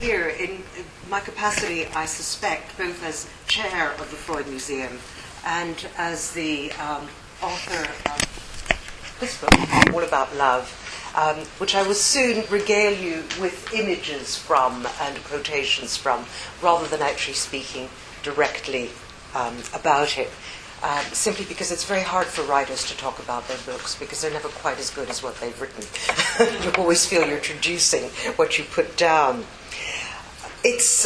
Here, in my capacity, I suspect, both as chair of the Freud Museum and as the author of this book, All About Love, which I will soon regale you with images from and quotations from, rather than actually speaking directly about it. Simply because it's very hard for writers to talk about their books because they're never quite as good as what they've written. You always feel you're traducing what you put down. It's,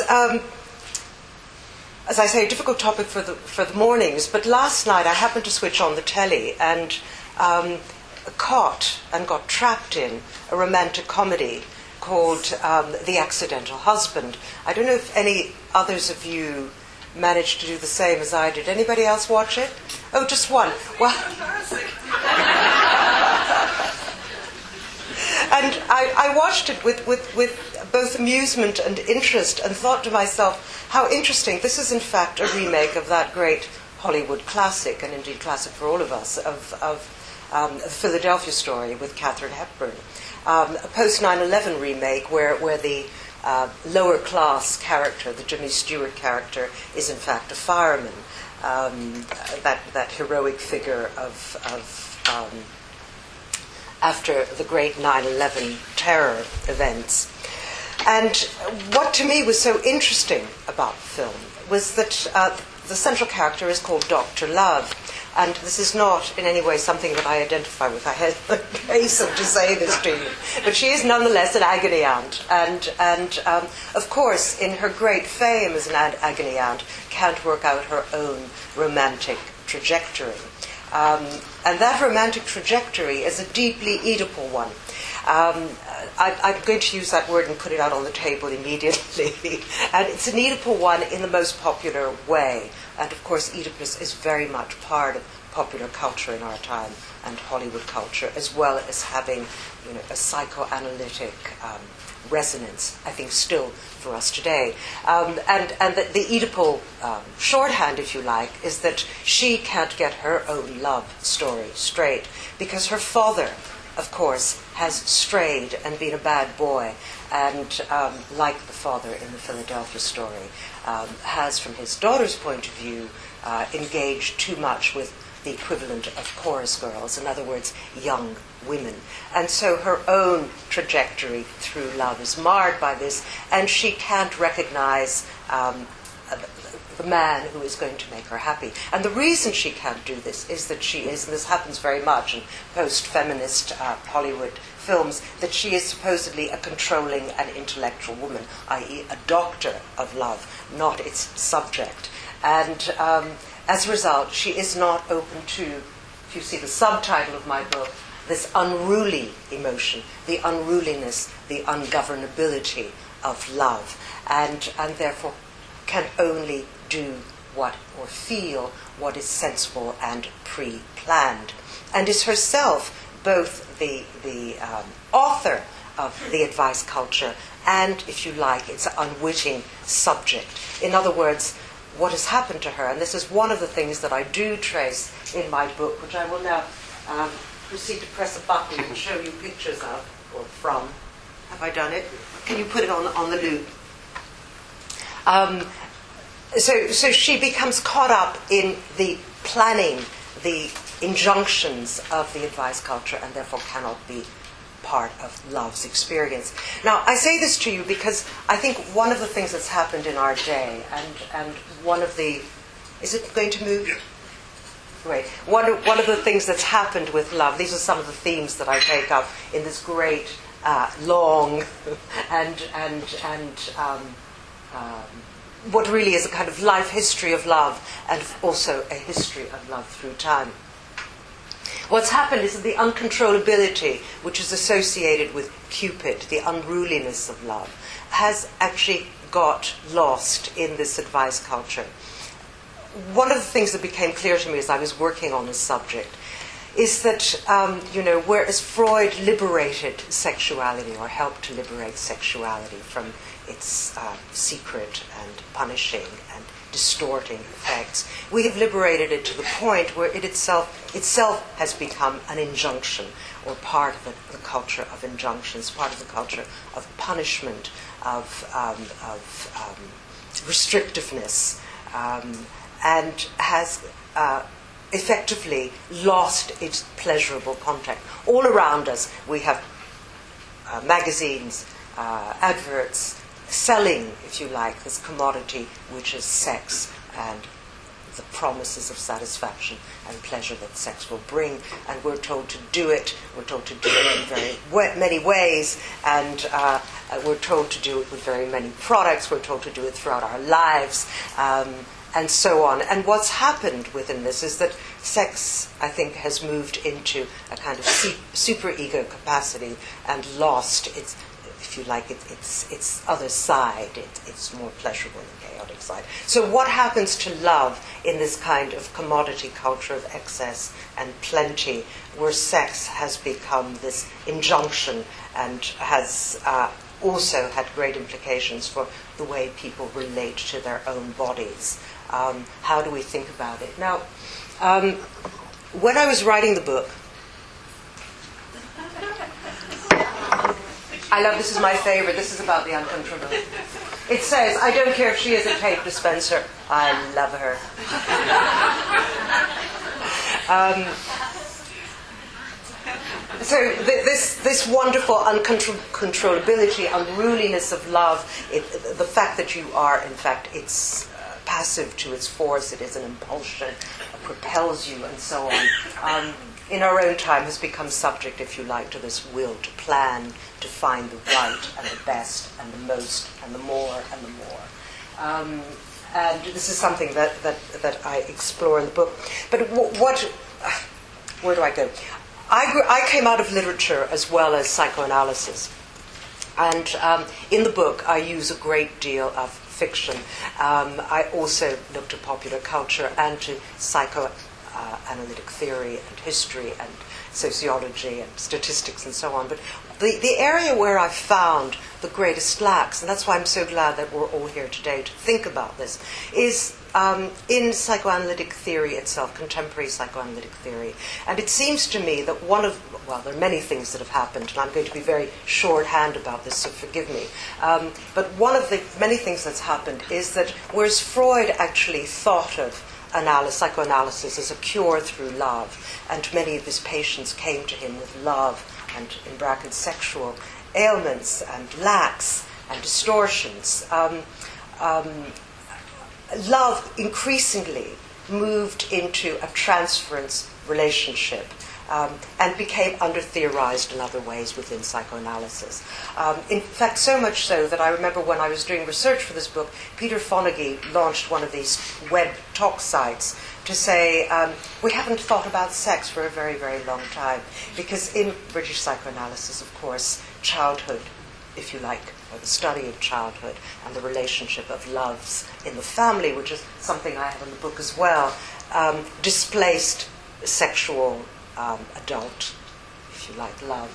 as I say, a difficult topic for the mornings, but last night I happened to switch on the telly and caught and got trapped in a romantic comedy called The Accidental Husband. I don't know if any others of you managed to do the same as I did. Anybody else watch it? Oh, just one. Well, and I watched it with both amusement and interest and thought to myself, how interesting. This is in fact a remake of that great Hollywood classic, and indeed classic for all of us, of the Philadelphia Story with Katharine Hepburn. A post 9/11 remake where the lower class character, the Jimmy Stewart character, is in fact a fireman. That heroic figure of after the great 9/11 terror events. And what to me was so interesting about the film was that the central character is called Dr. Love. And this is not in any way something that I identify with. I hasten to say this to you. But she is nonetheless an agony aunt. And of course, in her great fame as an agony aunt, can't work out her own romantic trajectory. And that romantic trajectory is a deeply Oedipal one. I'm going to use that word and put it out on the table immediately. And it's an Oedipal one in the most popular way. And of course, Oedipus is very much part of popular culture in our time and Hollywood culture, as well as having, a psychoanalytic resonance, I think, still for us today. And the Oedipal shorthand, if you like, is that she can't get her own love story straight because her father, of course, has strayed and been a bad boy, and like the father in the Philadelphia Story, has, from his daughter's point of view, engaged too much with the equivalent of chorus girls, in other words, young women. And so her own trajectory through love is marred by this, and she can't recognize the man who is going to make her happy. And the reason she can't do this is that she is, and this happens very much in post-feminist Hollywood films, that she is supposedly a controlling and intellectual woman, i.e. a doctor of love, not its subject. And as a result, she is not open to, if you see the subtitle of my book, this unruly emotion, the unruliness, the ungovernability of love, and therefore can only do what, or feel what is sensible and pre-planned, and is herself both the author of the advice culture and, if you like, its unwitting subject. In other words, what has happened to her, and this is one of the things that I do trace in my book, which I will now proceed to press a button and show you pictures of, or from. Have I done it? Can you put it on the loop? So she becomes caught up in the planning, the injunctions of the advice culture, and therefore cannot be part of love's experience. Now, I say this to you because I think one of the things that's happened in our day, and one of the... Is it going to move? Yeah. Great. One of the things that's happened with love, these are some of the themes that I take up in this great, long, and what really is a kind of life history of love, and also a history of love through time. What's happened is that the uncontrollability which is associated with Cupid, the unruliness of love, has actually got lost in this advice culture. One of the things that became clear to me as I was working on this subject is that, whereas Freud liberated sexuality, or helped to liberate sexuality from its secret and punishing and distorting effects, we have liberated it to the point where it itself has become an injunction, or part of the culture of injunctions, part of the culture of punishment, of restrictiveness, and has effectively lost its pleasurable content. All around us, we have magazines, adverts, selling, if you like, this commodity which is sex and the promises of satisfaction and pleasure that sex will bring. And we're told to do it. We're told to do it in very many ways, and we're told to do it with very many products. We're told to do it throughout our lives, and so on. And what's happened within this is that sex, I think, has moved into a kind of super-ego capacity and lost its, if you like, its other side, its more pleasurable and chaotic side. So what happens to love in this kind of commodity culture of excess and plenty, where sex has become this injunction and has also had great implications for the way people relate to their own bodies? How do we think about it? Now, when I was writing the book, I love, this is my favorite, this is about the uncontrollable. It says, I don't care if she is a tape dispenser, I love her. So this wonderful uncontrollability, unruliness of love, the fact that you are, in fact, it's passive to its force, it is an impulsion, it propels you, and so on. In our own time has become subject, if you like, to this will to plan, to find the right and the best and the most and the more and the more. And this is something that I explore in the book. But where do I go? I came out of literature as well as psychoanalysis. And in the book, I use a great deal of fiction. I also looked at popular culture and to psychoanalytic theory and history and sociology and statistics and so on. But the area where I found the greatest lacks, and that's why I'm so glad that we're all here today to think about this, is in psychoanalytic theory itself, contemporary psychoanalytic theory. And it seems to me that there are many things that have happened, and I'm going to be very shorthand about this, so forgive me. But one of the many things that's happened is that whereas Freud actually thought of psychoanalysis as a cure through love, and many of his patients came to him with love and, in brackets, sexual ailments and lacks and distortions, love increasingly moved into a transference relationship and became under-theorized in other ways within psychoanalysis. In fact, so much so that I remember when I was doing research for this book, Peter Fonagy launched one of these web talk sites to say, we haven't thought about sex for a very, very long time. Because in British psychoanalysis, of course, childhood, if you like, or the study of childhood and the relationship of loves in the family, which is something I have in the book as well, displaced sexual adult, if you like, love.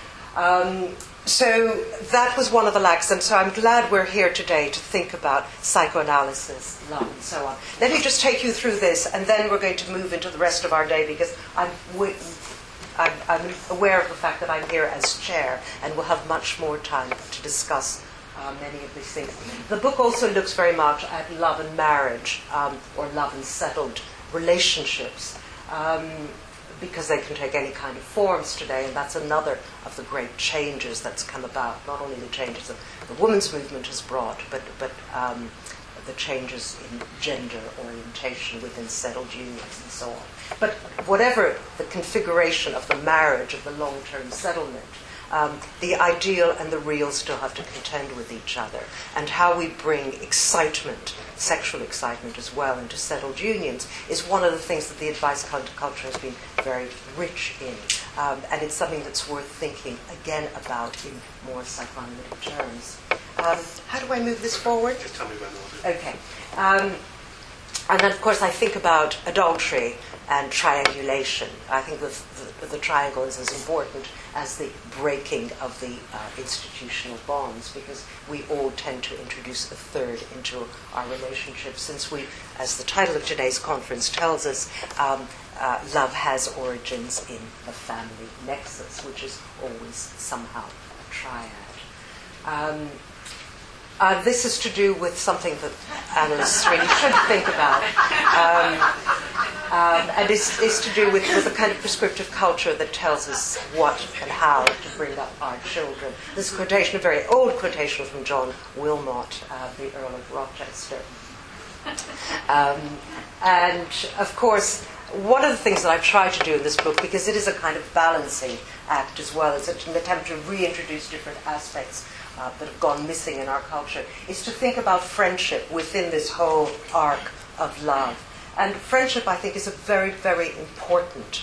So that was one of the lacks, and so I'm glad we're here today to think about psychoanalysis, love, and so on. Let me just take you through this, and then we're going to move into the rest of our day, because I'm aware of the fact that I'm here as chair, and we'll have much more time to discuss many of these things. The book also looks very much at love and marriage, or love and settled relationships, because they can take any kind of forms today, and that's another of the great changes that's come about, not only the changes that the women's movement has brought, but the changes in gender orientation within settled unions and so on. But whatever the configuration of the marriage, of the long-term settlement, the ideal and the real still have to contend with each other, and how we bring excitement, sexual excitement as well, into settled unions is one of the things that the advice culture has been very rich in, and it's something that's worth thinking again about in more psychoanalytic terms. How do I move this forward? Just tell me when I'll do. Okay. And then, of course, I think about adultery and triangulation. I think the triangle is as important as the breaking of the institutional bonds, because we all tend to introduce a third into our relationship, since we, as the title of today's conference tells us, love has origins in the family nexus, which is always somehow a triad. This is to do with something that analysts really should think about. And is to do with the kind of prescriptive culture that tells us what and how to bring up our children. This is a quotation, a very old quotation from John Wilmot, the Earl of Rochester. And, of course, one of the things that I've tried to do in this book, because it is a kind of balancing act as well, it's an attempt to reintroduce different aspects that have gone missing in our culture, is to think about friendship within this whole arc of love. And friendship, I think, is a very, very important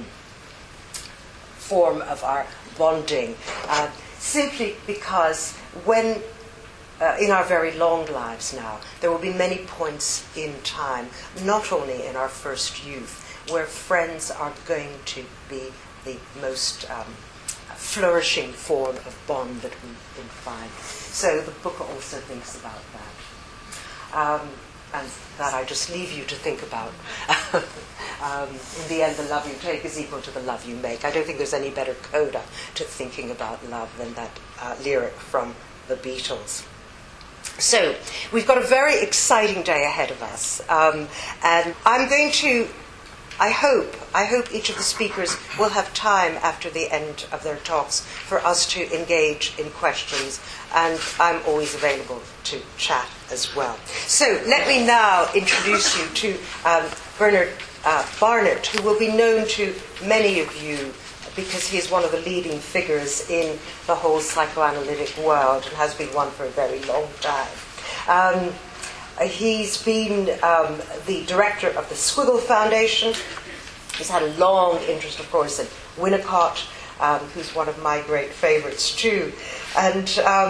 form of our bonding, simply because when, in our very long lives now, there will be many points in time, not only in our first youth, where friends are going to be the most flourishing form of bond that we can find. So the book also thinks about that. And that I just leave you to think about. In the end, the love you take is equal to the love you make. I don't think there's any better coda to thinking about love than that lyric from the Beatles. So, we've got a very exciting day ahead of us. And I'm going to, I hope each of the speakers will have time after the end of their talks for us to engage in questions, and I'm always available to chat as well. So let me now introduce you to Bernard Barnett, who will be known to many of you because he is one of the leading figures in the whole psychoanalytic world and has been one for a very long time. He's been the director of the Squiggle Foundation. He's had a long interest, of course, in Winnicott, who's one of my great favorites too. And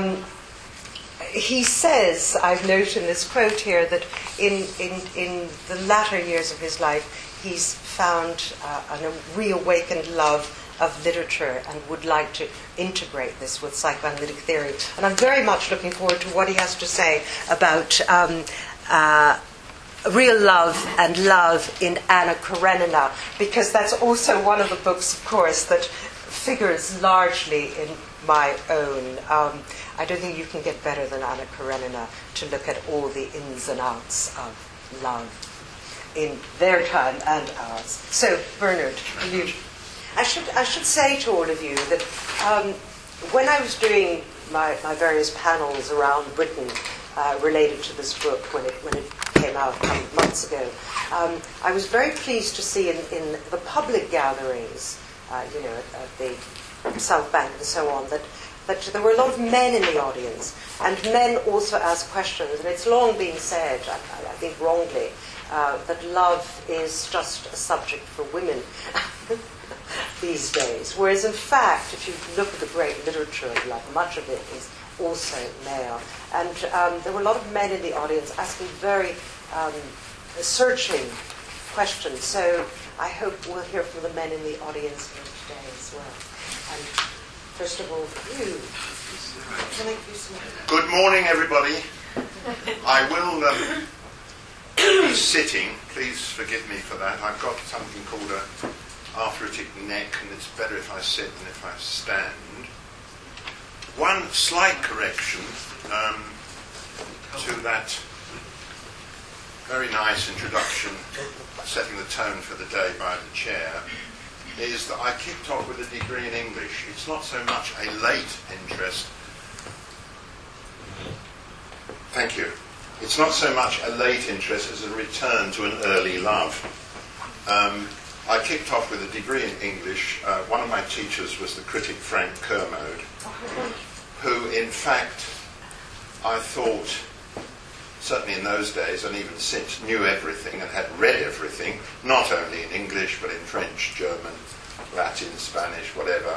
he says, I've noted in this quote here, that in the latter years of his life, he's found a reawakened love of literature and would like to integrate this with psychoanalytic theory. And I'm very much looking forward to what he has to say about real love and love in Anna Karenina, because that's also one of the books, of course, that figures largely in my own. I don't think you can get better than Anna Karenina to look at all the ins and outs of love in their time and ours. So, Bernard, you... I should say to all of you that when I was doing my various panels around Britain related to this book when it came out a couple of months ago, I was very pleased to see in the public gatherings, at the South Bank and so on, that there were a lot of men in the audience, and men also asked questions. And it's long been said, I think wrongly, that love is just a subject for women these days. Whereas in fact, if you look at the great literature of love, much of it is also male. And there were a lot of men in the audience asking very searching questions. So I hope we'll hear from the men in the audience here today as well. And first of all, you. Can I give you some... Good morning, everybody. I will be sitting. Please forgive me for that. I've got something called a arthritic neck, and it's better if I sit than if I stand. One slight correction to that very nice introduction, setting the tone for the day by the chair, is that I kicked off with a degree in English. It's not so much a late interest. Thank you. It's not so much a late interest as a return to an early love. I kicked off with a degree in English. One of my teachers was the critic Frank Kermode, who in fact I thought, certainly in those days and even since, knew everything and had read everything, not only in English but in French, German, Latin, Spanish, whatever.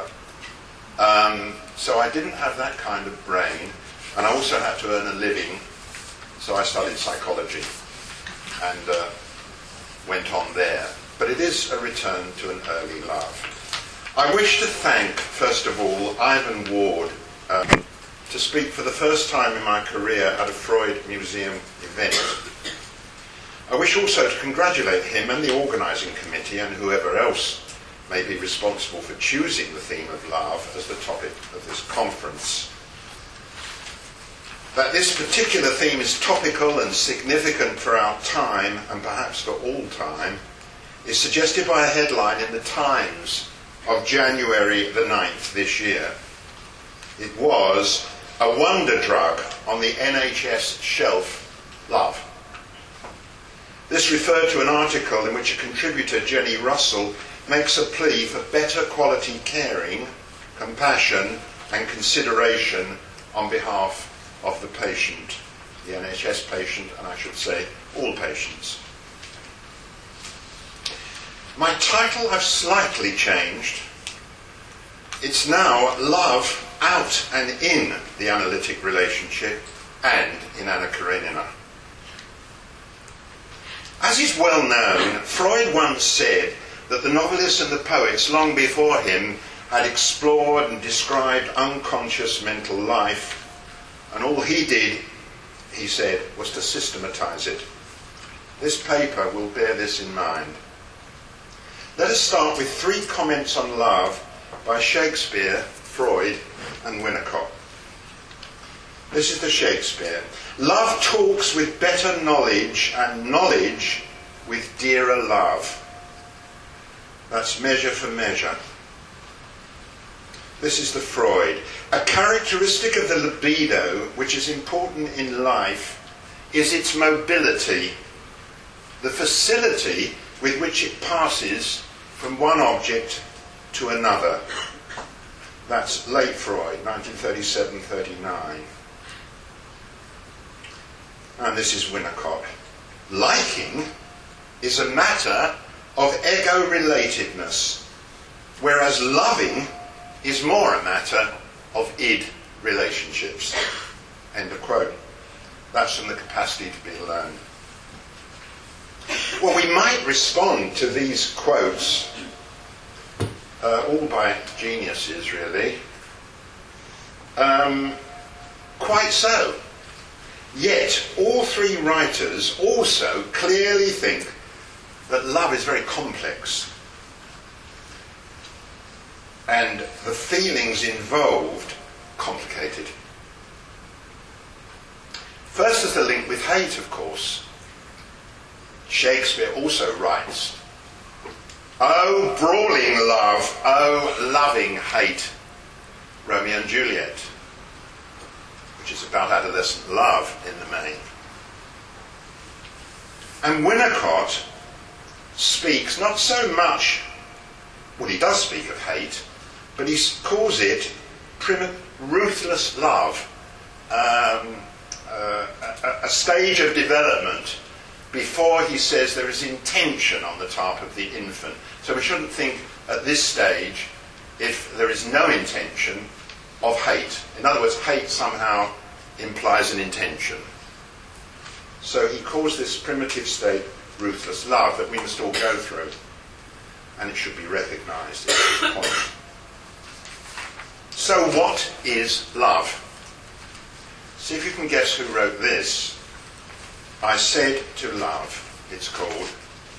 So I didn't have that kind of brain, and I also had to earn a living, so I studied psychology and went on there. But it is a return to an early love. I wish to thank, first of all, Ivan Ward to speak for the first time in my career at a Freud Museum event. I wish also to congratulate him and the organising committee and whoever else may be responsible for choosing the theme of love as the topic of this conference. That this particular theme is topical and significant for our time, and perhaps for all time, is suggested by a headline in the Times of January the 9th this year. It was "A Wonder Drug on the NHS Shelf, Love." This referred to an article in which a contributor, Jenny Russell, makes a plea for better quality caring, compassion and consideration on behalf of the patient, the NHS patient, and I should say all patients. My title I've slightly changed. It's now "Love Out and In the Analytic Relationship and in Anna Karenina." As is well known, Freud once said that the novelists and the poets long before him had explored and described unconscious mental life, and all he did, he said, was to systematize it. This paper will bear this in mind. Let us start with 3 comments on love by Shakespeare, Freud and Winnicott. This is the Shakespeare. "Love talks with better knowledge, and knowledge with dearer love." That's measure for measure. This is the Freud. "A characteristic of the libido, which is important in life, is its mobility, the facility with which it passes from one object to another." That's late Freud, 1937-39. And this is Winnicott. "Liking is a matter of ego-relatedness, whereas loving is more a matter of id relationships." End of quote. That's from The Capacity to Be Alone. Well, we might respond to these quotes, all by geniuses really, quite so. Yet, all 3 writers also clearly think that love is very complex, and the feelings involved complicated. First is the link with hate, of course. Shakespeare also writes, "Oh, brawling love, oh, loving hate," Romeo and Juliet, which is about adolescent love in the main. And Winnicott speaks not so much, well, he does speak of hate, but he calls it ruthless love, a stage of development before he says there is intention on the part of the infant. So we shouldn't think at this stage, if there is no intention, of hate. In other words, hate somehow implies an intention. So he calls this primitive state ruthless love that we must all go through, and it should be recognised at this point. So what is love? See if you can guess who wrote this. "I Said to Love," it's called.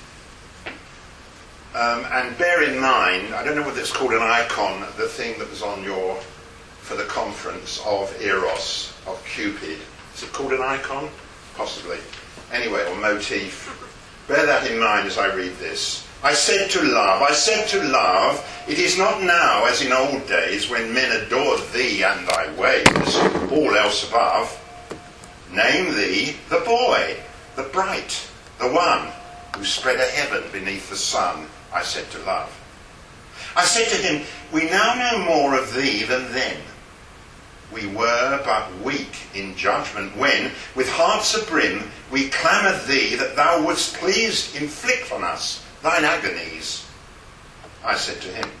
And bear in mind, I don't know whether it's called an icon, the thing that was on for the conference of Eros, of Cupid. Is it called an icon? Possibly. Anyway, or motif. Bear that in mind as I read this. "I said to love, it is not now as in old days when men adored thee and thy ways, all else above. Name thee the boy, the bright, the one who spread a heaven beneath the sun, I said to love. I said to him, we now know more of thee than then. We were but weak in judgment when, with hearts abrim, we clamoured thee that thou wouldst please inflict on us thine agonies. I said to him,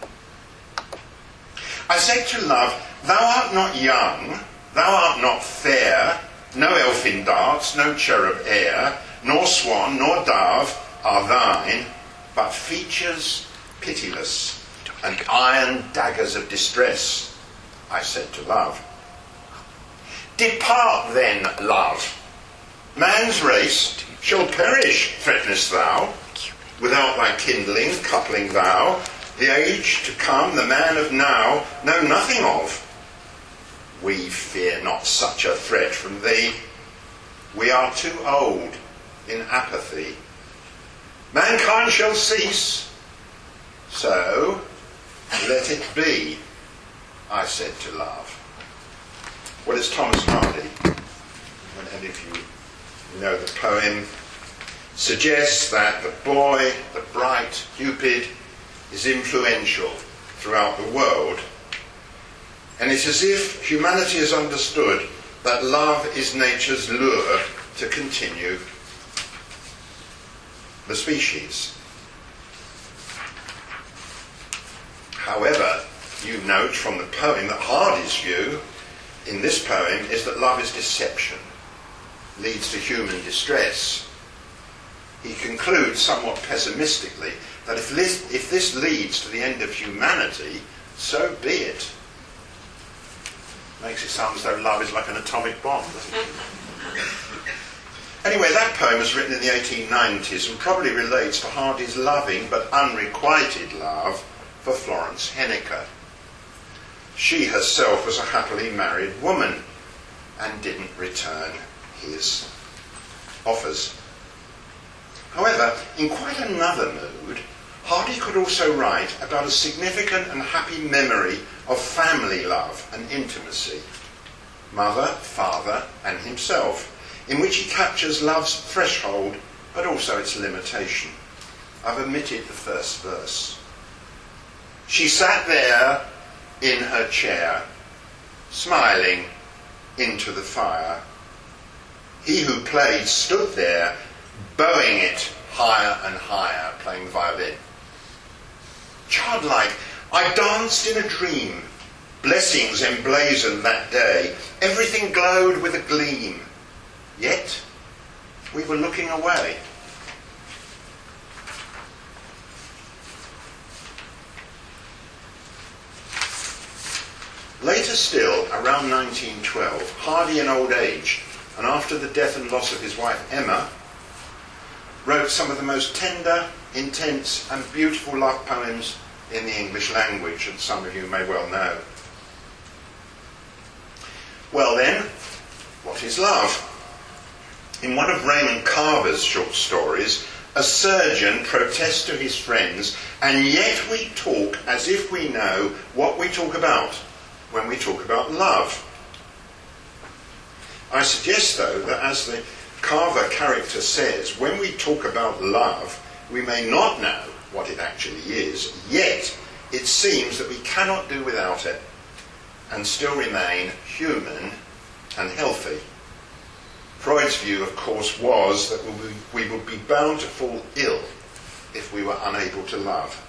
I said to love, thou art not young, thou art not fair, no elfin darts, no cherub air, nor swan, nor dove are thine, but features pitiless, and iron daggers of distress. I said to love. Depart then, love. Man's race shall perish, threatenest thou, without thy kindling, coupling thou. The age to come, the man of now, know nothing of. We fear not such a threat from thee. We are too old in apathy. Mankind shall cease, so let it be, I said to love. Well, it's Thomas Hardy, and if you know the poem, suggests that the boy, the bright Cupid, is influential throughout the world. And it's as if humanity has understood that love is nature's lure to continue the species. However, you note from the poem that Hardy's view in this poem is that love is deception, leads to human distress. He concludes somewhat pessimistically that if this leads to the end of humanity, so be it. Makes it sound as though love is like an atomic bomb, doesn't it? Anyway, that poem was written in the 1890s and probably relates to Hardy's loving but unrequited love for Florence Henniker. She herself was a happily married woman and didn't return his offers. However, in quite another mood, Hardy could also write about a significant and happy memory of family love and intimacy, mother, father, and himself, in which he captures love's threshold, but also its limitation. I've omitted the first verse. She sat there in her chair, smiling into the fire. He who played stood there, bowing it higher and higher, playing the violin. Childlike, I danced in a dream. Blessings emblazoned that day. Everything glowed with a gleam. Yet, we were looking away. Later still, around 1912, Hardy in old age, and after the death and loss of his wife Emma, wrote some of the most tender, intense and beautiful love poems in the English language, and some of you may well know. Well then, what is love? In one of Raymond Carver's short stories, a surgeon protests to his friends, and yet we talk as if we know what we talk about when we talk about love. I suggest, though, that as the Carver character says, when we talk about love, we may not know what it actually is, yet it seems that we cannot do without it and still remain human and healthy. Freud's view, of course, was that we would be bound to fall ill if we were unable to love.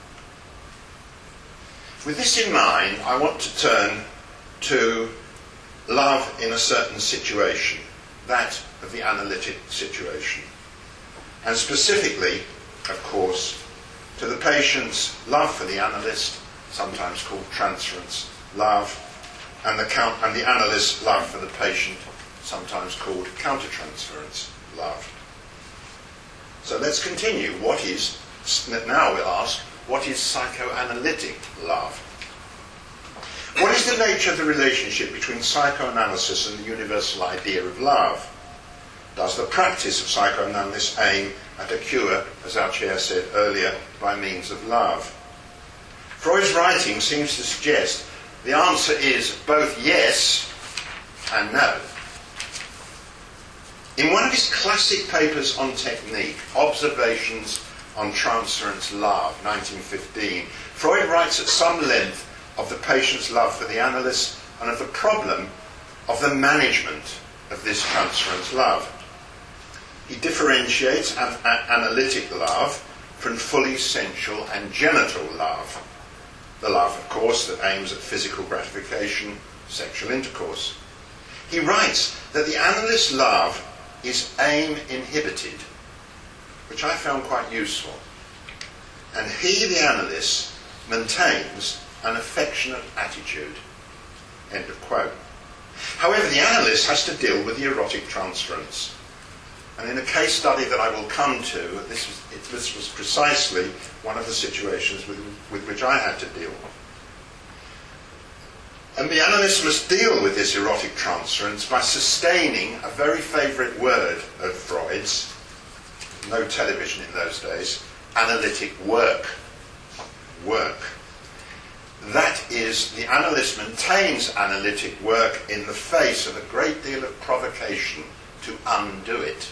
With this in mind, I want to turn to love in a certain situation, that of the analytic situation, and specifically, of course, to the patient's love for the analyst, sometimes called transference love, and the analyst's love for the patient, sometimes called countertransference love. So let's continue. Now we'll ask, what is psychoanalytic love? What is the nature of the relationship between psychoanalysis and the universal idea of love? Does the practice of psychoanalysis aim at a cure, as our chair said earlier, by means of love? Freud's writing seems to suggest the answer is both yes and no. In one of his classic papers on technique, Observations on Transference Love, 1915, Freud writes at some length of the patient's love for the analyst and of the problem of the management of this transference love. He differentiates analytic love from fully sensual and genital love. The love, of course, that aims at physical gratification, sexual intercourse. He writes that the analyst's love is aim-inhibited, which I found quite useful. And he, the analyst, maintains an affectionate attitude. End of quote. However, the analyst has to deal with the erotic transference. And in a case study that I will come to, this was precisely one of the situations with which I had to deal. And the analyst must deal with this erotic transference by sustaining a very favourite word of Freud's, no television in those days, analytic work. Work. That is, the analyst maintains analytic work in the face of a great deal of provocation to undo it.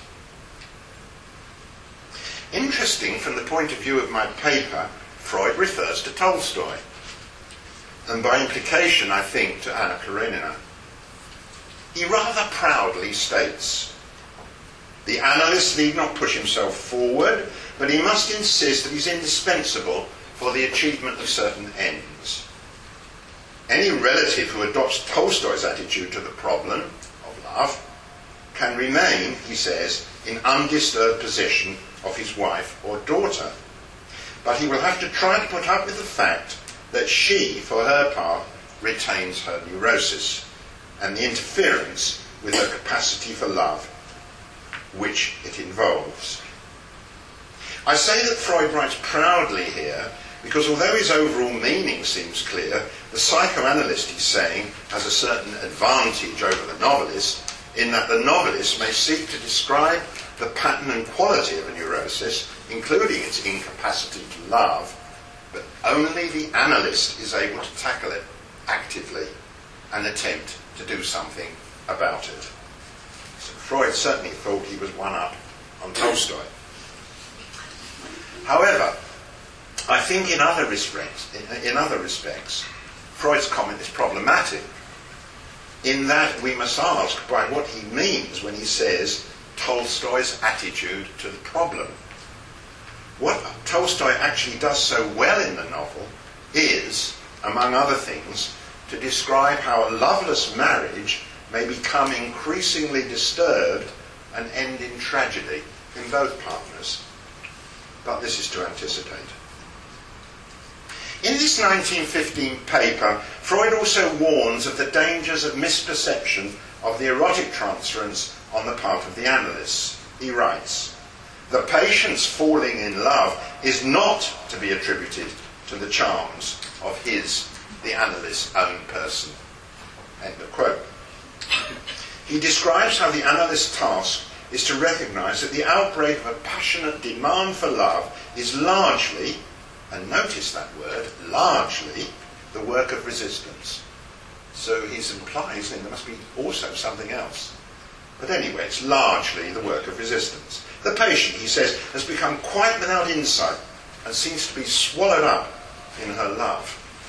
Interesting, from the point of view of my paper, Freud refers to Tolstoy, and by implication, I think, to Anna Karenina. He rather proudly states, the analyst need not push himself forward, but he must insist that he's indispensable for the achievement of certain ends. Any relative who adopts Tolstoy's attitude to the problem of love can remain, he says, in undisturbed possession of his wife or daughter. But he will have to try to put up with the fact that she, for her part, retains her neurosis and the interference with her capacity for love, which it involves. I say that Freud writes proudly here because although his overall meaning seems clear, the psychoanalyst, he's saying, has a certain advantage over the novelist in that the novelist may seek to describe the pattern and quality of a neurosis, including its incapacity to love, but only the analyst is able to tackle it actively and attempt to do something about it. So Freud certainly thought he was one up on Tolstoy. However, I think in other respects, Freud's comment is problematic, in that we must ask by what he means when he says Tolstoy's attitude to the problem. What Tolstoy actually does so well in the novel is, among other things, to describe how a loveless marriage may become increasingly disturbed and end in tragedy in both partners. But this is to anticipate. In this 1915 paper, Freud also warns of the dangers of misperception of the erotic transference on the part of the analysts. He writes, "The patient's falling in love is not to be attributed to the charms of the analyst's own person." End of quote. He describes how the analyst's task is to recognise that the outbreak of a passionate demand for love is largely, and notice that word, largely, the work of resistance. So he's implies that there must be also something else. But anyway, it's largely the work of resistance. The patient, he says, has become quite without insight and seems to be swallowed up in her love.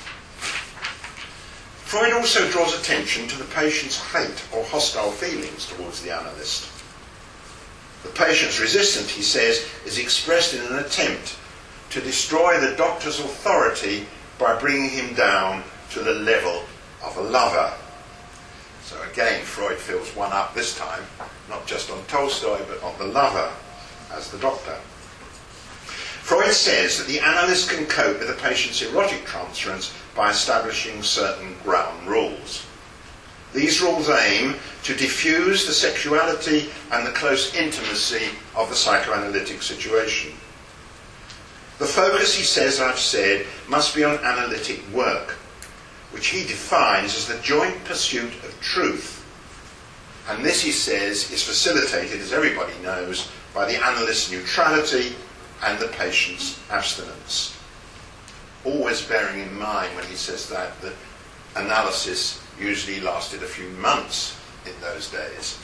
Freud also draws attention to the patient's hate or hostile feelings towards the analyst. The patient's resistance, he says, is expressed in an attempt to destroy the doctor's authority by bringing him down to the level of a lover. So again, Freud feels one up this time, not just on Tolstoy, but on the lover as the doctor. Freud says that the analyst can cope with a patient's erotic transference by establishing certain ground rules. These rules aim to diffuse the sexuality and the close intimacy of the psychoanalytic situation. The focus, he says, I've said, must be on analytic work, which he defines as the joint pursuit of truth. And this, he says, is facilitated, as everybody knows, by the analyst's neutrality and the patient's abstinence. Always bearing in mind when he says that analysis usually lasted a few months in those days.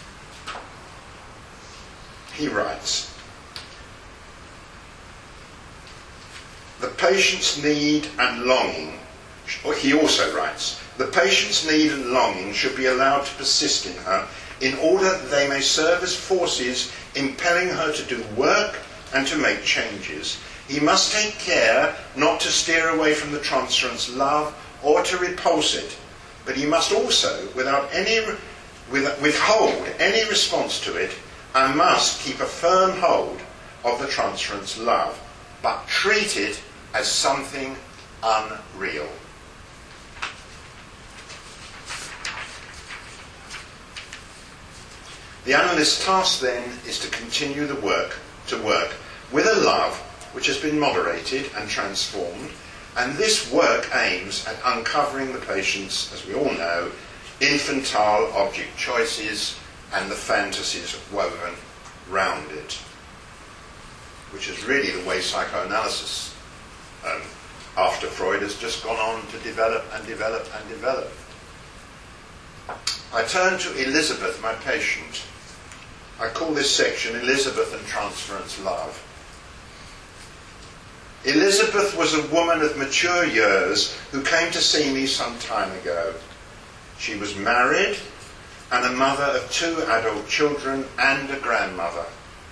He writes, the patient's need and longing, or he also writes, the patient's need and longing should be allowed to persist in her in order that they may serve as forces impelling her to do work and to make changes. He must take care not to steer away from the transference love or to repulse it, but he must also, without withhold any response to it, and must keep a firm hold of the transference love, but treat it as something unreal. The analyst's task then is to continue to work with a love which has been moderated and transformed, And this work aims at uncovering the patient's, as we all know, infantile object choices and the fantasies woven round it, which is really the way psychoanalysis after Freud has just gone on to develop and develop and develop. I turn to Elizabeth, my patient. I call this section Elizabeth and Transference Love. Elizabeth was a woman of mature years who came to see me some time ago. She was married and a mother of 2 adult children and a grandmother.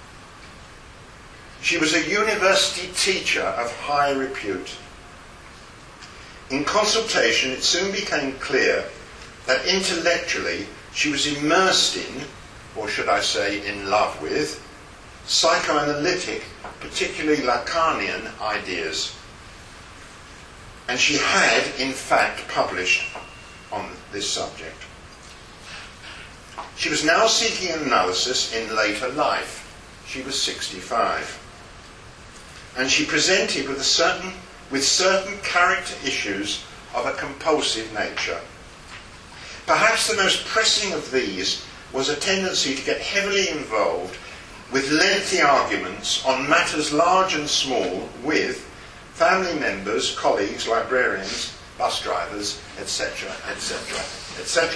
She was a university teacher of high repute. In consultation, it soon became clear that intellectually she was immersed in, or should I say in love with, psychoanalytic, particularly Lacanian ideas. And she had, in fact, published on this subject. She was now seeking an analysis in later life. She was 65. And she presented with certain character issues of a compulsive nature. Perhaps the most pressing of these was a tendency to get heavily involved with lengthy arguments on matters large and small with family members, colleagues, librarians, bus drivers, etc., etc., etc.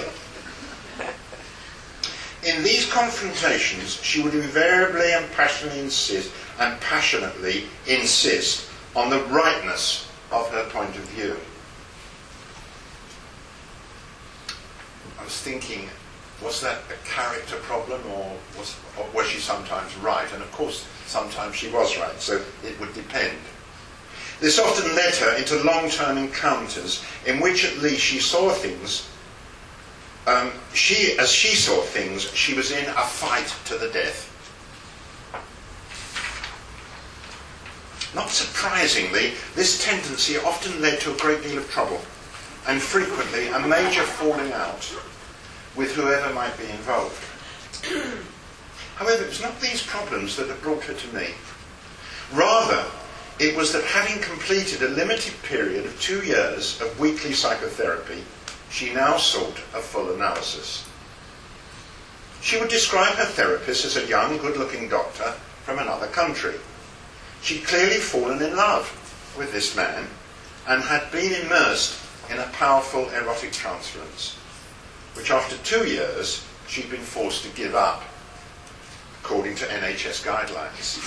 In these confrontations, she would invariably and passionately insist on the rightness of her point of view. I was thinking, was that a character problem, or was she sometimes right? And of course, sometimes she was right, so it would depend. This often led her into long-term encounters in which at least she saw things. As she saw things, she was in a fight to the death. Not surprisingly, this tendency often led to a great deal of trouble, and frequently a major falling out with whoever might be involved. However, it was not these problems that had brought her to me. Rather, it was that having completed a limited period of 2 years of weekly psychotherapy, she now sought a full analysis. She would describe her therapist as a young, good-looking doctor from another country. She'd clearly fallen in love with this man and had been immersed in a powerful erotic transference, which after 2 years she'd been forced to give up, according to NHS guidelines.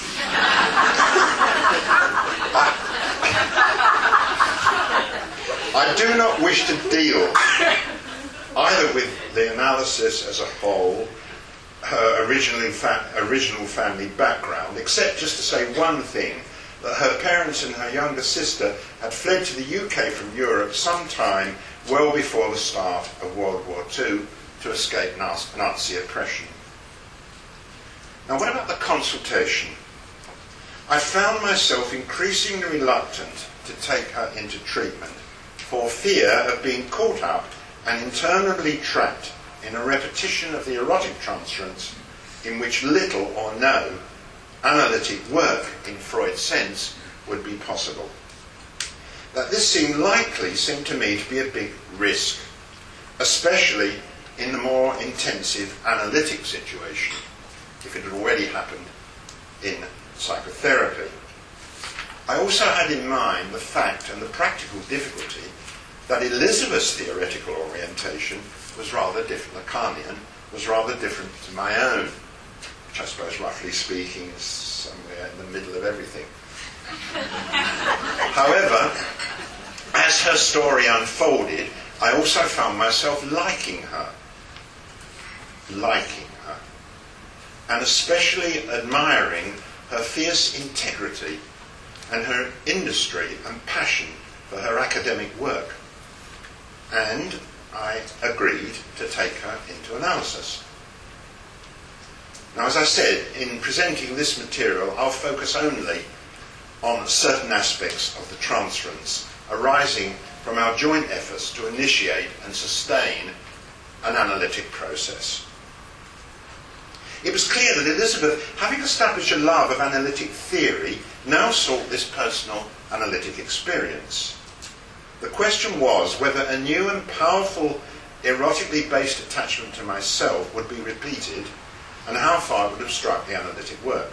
I do not wish to deal either with the analysis as a whole, her original family background, except just to say one thing, that her parents and her younger sister had fled to the UK from Europe sometime well before the start of World War II to escape Nazi oppression. Now, what about the consultation? I found myself increasingly reluctant to take her into treatment for fear of being caught up and interminably trapped in a repetition of the erotic transference in which little or no analytic work in Freud's sense would be possible. That this seemed to me to be a big risk, especially in the more intensive analytic situation, if it had already happened in psychotherapy. I also had in mind the fact and the practical difficulty that Elizabeth's theoretical orientation was rather different, Lacanian, was rather different to my own, which I suppose, roughly speaking, is somewhere in the middle of everything. However, as her story unfolded, I also found myself liking her, and especially admiring her fierce integrity and her industry and passion for her academic work. And I agreed to take her into analysis. Now, as I said, in presenting this material, I'll focus only on certain aspects of the transference arising from our joint efforts to initiate and sustain an analytic process. It was clear that Elizabeth, having established a love of analytic theory, now sought this personal analytic experience. The question was whether a new and powerful erotically based attachment to myself would be repeated, and how far it would obstruct the analytic work.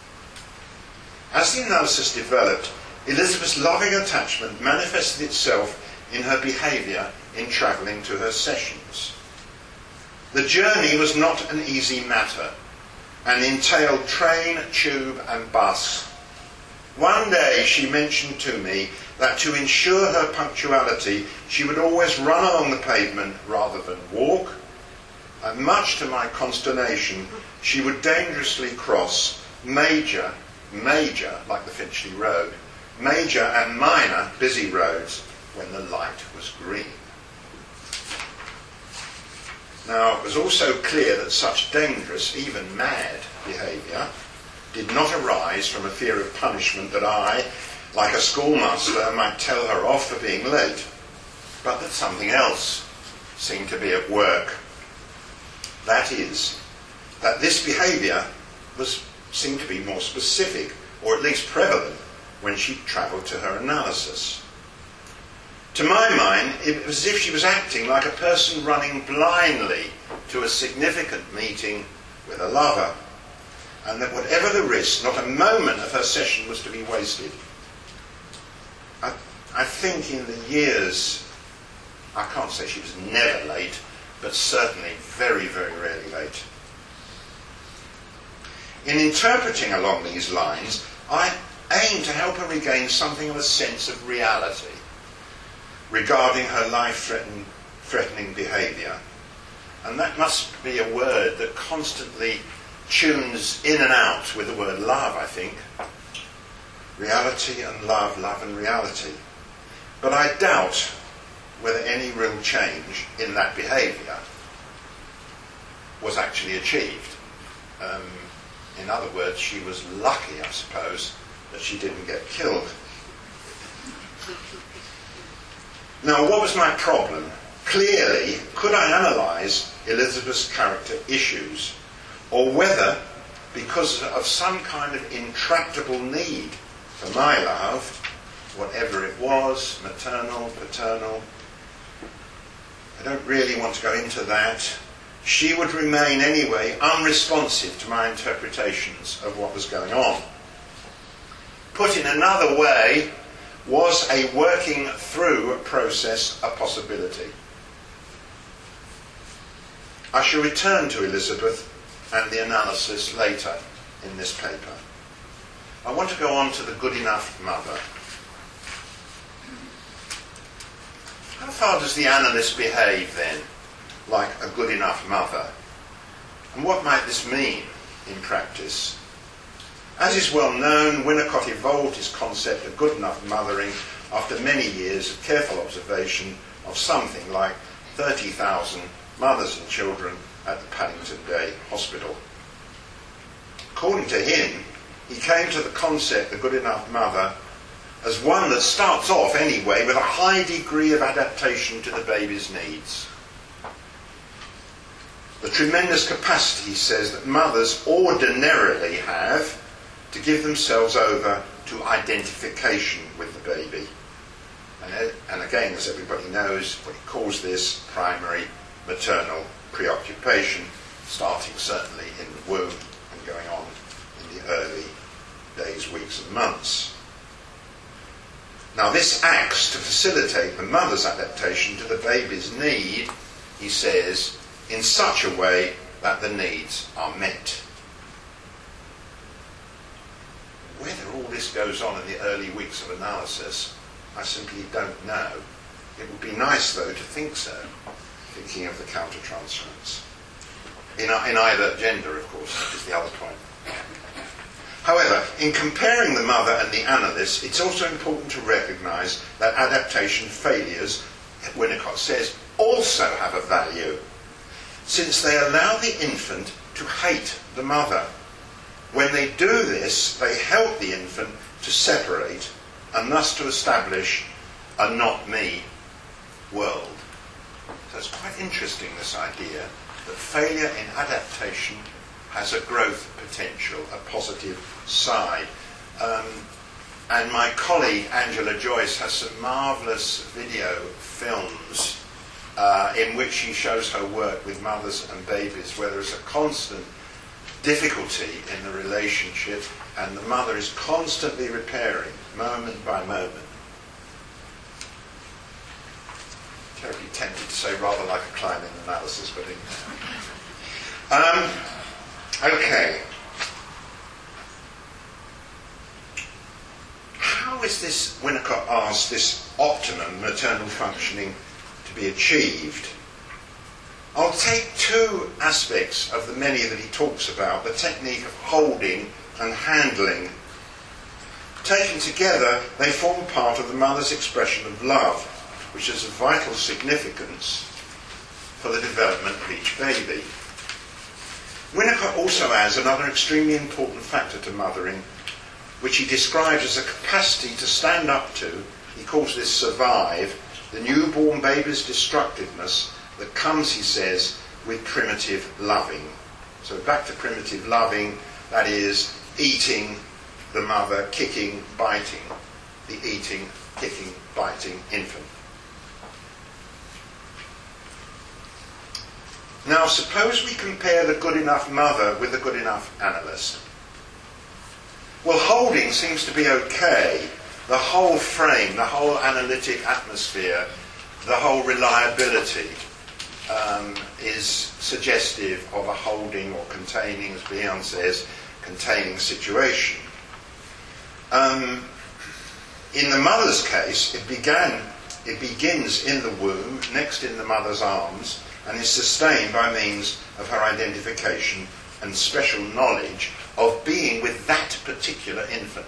As the analysis developed, Elizabeth's loving attachment manifested itself in her behaviour in travelling to her sessions. The journey was not an easy matter, and entailed train, tube and bus. One day she mentioned to me that to ensure her punctuality she would always run along the pavement rather than walk, and much to my consternation she would dangerously cross major, like the Finchley Road, major and minor busy roads when the light was green. Now, it was also clear that such dangerous, even mad, behaviour did not arise from a fear of punishment that I, like a schoolmaster, might tell her off for being late, but that something else seemed to be at work. That is, that this behaviour seemed to be more specific, or at least prevalent, when she travelled to her analysis. To my mind, it was as if she was acting like a person running blindly to a significant meeting with a lover, and that whatever the risk, not a moment of her session was to be wasted. I think in the years, I can't say she was never late, but certainly very, very rarely late. In interpreting along these lines, I aim to help her regain something of a sense of reality regarding her life-threatening behaviour. And that must be a word that constantly tunes in and out with the word love, I think. Reality and love, love and reality. But I doubt whether any real change in that behaviour was actually achieved. In other words, she was lucky, I suppose, that she didn't get killed. Now, what was my problem? Clearly, could I analyse Elizabeth's character issues, or whether, because of some kind of intractable need for my love, whatever it was, maternal, paternal, I don't really want to go into that, she would remain anyway unresponsive to my interpretations of what was going on. Put in another way, was a working through process a possibility? I shall return to Elizabeth and the analysis later in this paper. I want to go on to the good enough mother. How far does the analyst behave then, like a good enough mother? And what might this mean in practice? As is well known, Winnicott evolved his concept of good enough mothering after many years of careful observation of something like 30,000 mothers and children at the Paddington Day Hospital. According to him, he came to the concept of good enough mother as one that starts off anyway with a high degree of adaptation to the baby's needs. The tremendous capacity, he says, that mothers ordinarily have to give themselves over to identification with the baby. And again, as everybody knows, what he calls this primary maternal preoccupation, starting certainly in the womb and going on in the early days, weeks and months. Now this acts to facilitate the mother's adaptation to the baby's need, he says, in such a way that the needs are met. Whether all this goes on in the early weeks of analysis, I simply don't know. It would be nice, though, to think so, thinking of the countertransference. In either gender, of course, that is the other point. However, in comparing the mother and the analyst, it's also important to recognise that adaptation failures, Winnicott says, also have a value, since they allow the infant to hate the mother. When they do this, they help the infant to separate and thus to establish a not me world. So it's quite interesting, this idea that failure in adaptation has a growth potential, a positive side. And my colleague Angela Joyce has some marvellous video films in which she shows her work with mothers and babies, where there is a constant difficulty in the relationship and the mother is constantly repairing, moment by moment. Terribly tempted to say rather like a Klein analysis, but okay. How is this, Winnicott asks, this optimum maternal functioning to be achieved? I'll take two aspects of the many that he talks about, the technique of holding and handling. Taken together, they form part of the mother's expression of love, which has a vital significance for the development of each baby. Winnicott also adds another extremely important factor to mothering, which he describes as a capacity to stand up to, he calls this survive, the newborn baby's destructiveness that comes, he says, with primitive loving. So back to primitive loving, that is eating the mother, kicking, biting the eating, kicking, biting infant. Now suppose we compare the good enough mother with the good enough analyst. Well, holding seems to be okay. The whole frame, the whole analytic atmosphere, the whole reliability is suggestive of a holding or containing, as Bion says, containing situation. In the mother's case, it begins in the womb, next in the mother's arms, and is sustained by means of her identification and special knowledge of being with that particular infant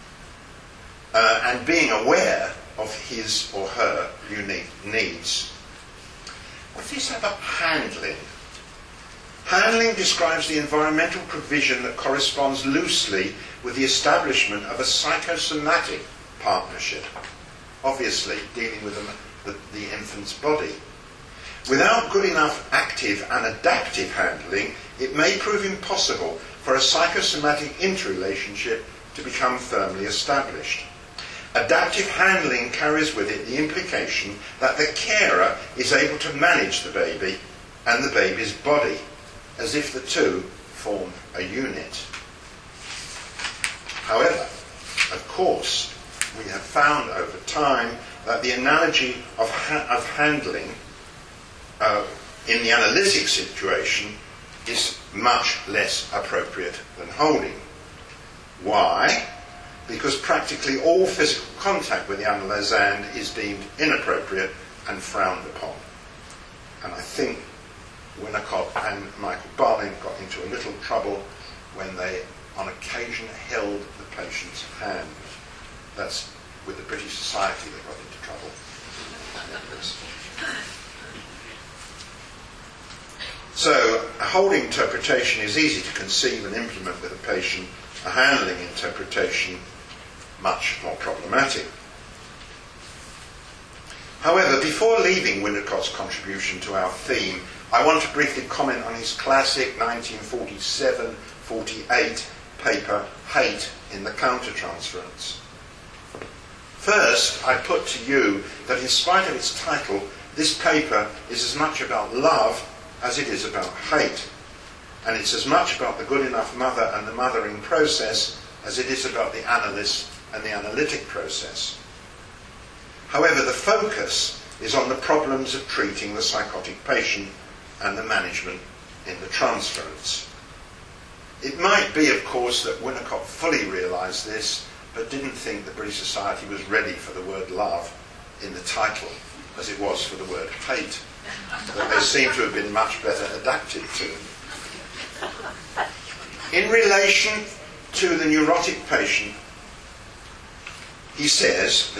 and being aware of his or her unique needs. What is about handling? Handling describes the environmental provision that corresponds loosely with the establishment of a psychosomatic partnership, obviously dealing with the infant's body. Without good enough active and adaptive handling, it may prove impossible for a psychosomatic interrelationship to become firmly established. Adaptive handling carries with it the implication that the carer is able to manage the baby and the baby's body, as if the two form a unit. However, of course, we have found over time that the analogy of handling in the analytic situation is much less appropriate than holding. Why? Because practically all physical contact with the analysand is deemed inappropriate and frowned upon. And I think Winnicott and Michael Barling got into a little trouble when they, on occasion, held the patient's hand. That's with the British Society they got into trouble. So, a holding interpretation is easy to conceive and implement with a patient. A handling interpretation, much more problematic. However, before leaving Winnicott's contribution to our theme, I want to briefly comment on his classic 1947-48 paper, Hate in the Countertransference. First, I put to you that in spite of its title, this paper is as much about love as it is about hate. And it's as much about the good enough mother and the mothering process as it is about the analyst and the analytic process. However, the focus is on the problems of treating the psychotic patient and the management in the transference. It might be, of course, that Winnicott fully realised this, but didn't think the British Society was ready for the word love in the title, as it was for the word hate, that they seem to have been much better adapted to. In relation to the neurotic patient, he says,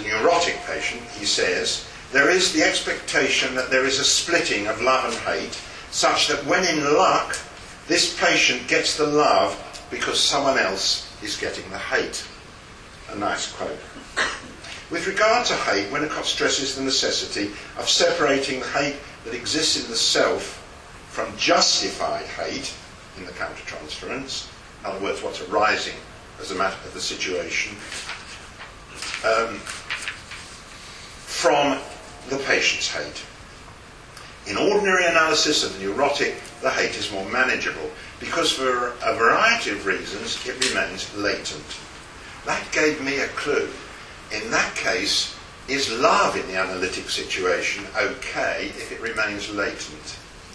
there is the expectation that there is a splitting of love and hate, such that when in luck, this patient gets the love because someone else is getting the hate. A nice quote. With regard to hate, Winnicott stresses the necessity of separating the hate that exists in the self from justified hate in the countertransference, in other words, what's arising as a matter of the situation, from the patient's hate. In ordinary analysis of the neurotic, the hate is more manageable because for a variety of reasons it remains latent. That gave me a clue. In that case, is love in the analytic situation okay if it remains latent?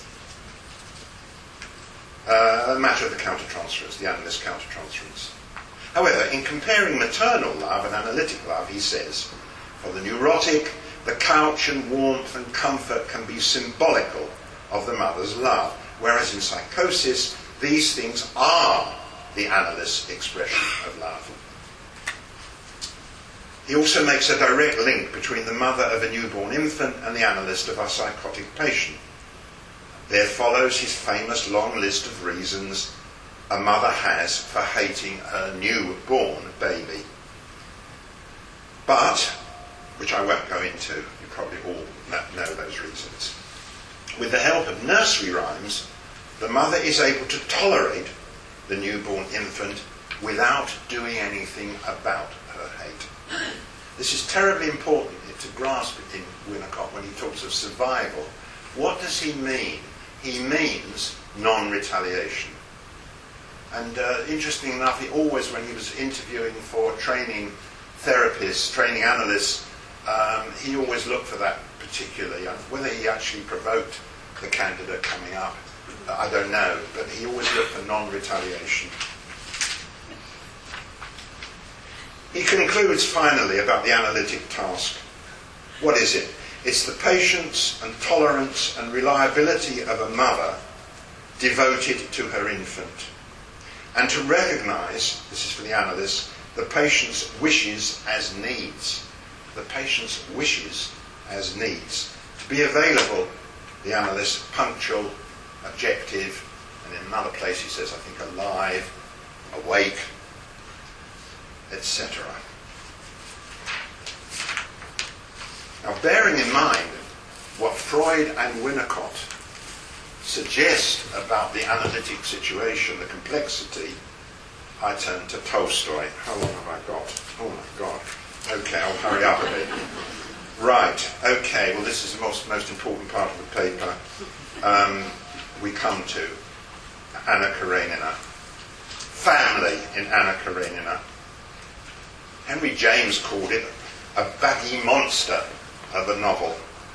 A matter of the countertransference, the analyst countertransference. However, in comparing maternal love and analytic love, he says, for the neurotic, the couch and warmth and comfort can be symbolical of the mother's love, whereas in psychosis, these things are the analyst's expression of love. He also makes a direct link between the mother of a newborn infant and the analyst of our psychotic patient. There follows his famous long list of reasons a mother has for hating her newborn baby. But, which I won't go into, you probably all know those reasons. With the help of nursery rhymes, the mother is able to tolerate the newborn infant without doing anything about her hate. This is terribly important to grasp in Winnicott when he talks of survival. What does he mean? He means non-retaliation. And interesting enough, he always, when he was interviewing for training therapists, training analysts, he always looked for that particularly. Whether he actually provoked the candidate coming up, I don't know, but he always looked for non-retaliation. He concludes finally about the analytic task. What is it? It's the patience and tolerance and reliability of a mother devoted to her infant. And to recognise, this is for the analyst, the patient's wishes as needs. The patient's wishes as needs. To be available, the analyst, punctual, objective, and in another place he says, I think, alive, awake, etc. Now, bearing in mind what Freud and Winnicott suggest about the analytic situation, the complexity, I turn to Tolstoy. How long have I got? Oh my God. Okay, I'll hurry up a bit. Right, okay, well this is the most important part of the paper. We come to Anna Karenina. Family in Anna Karenina. Henry James called it a baggy monster of a novel.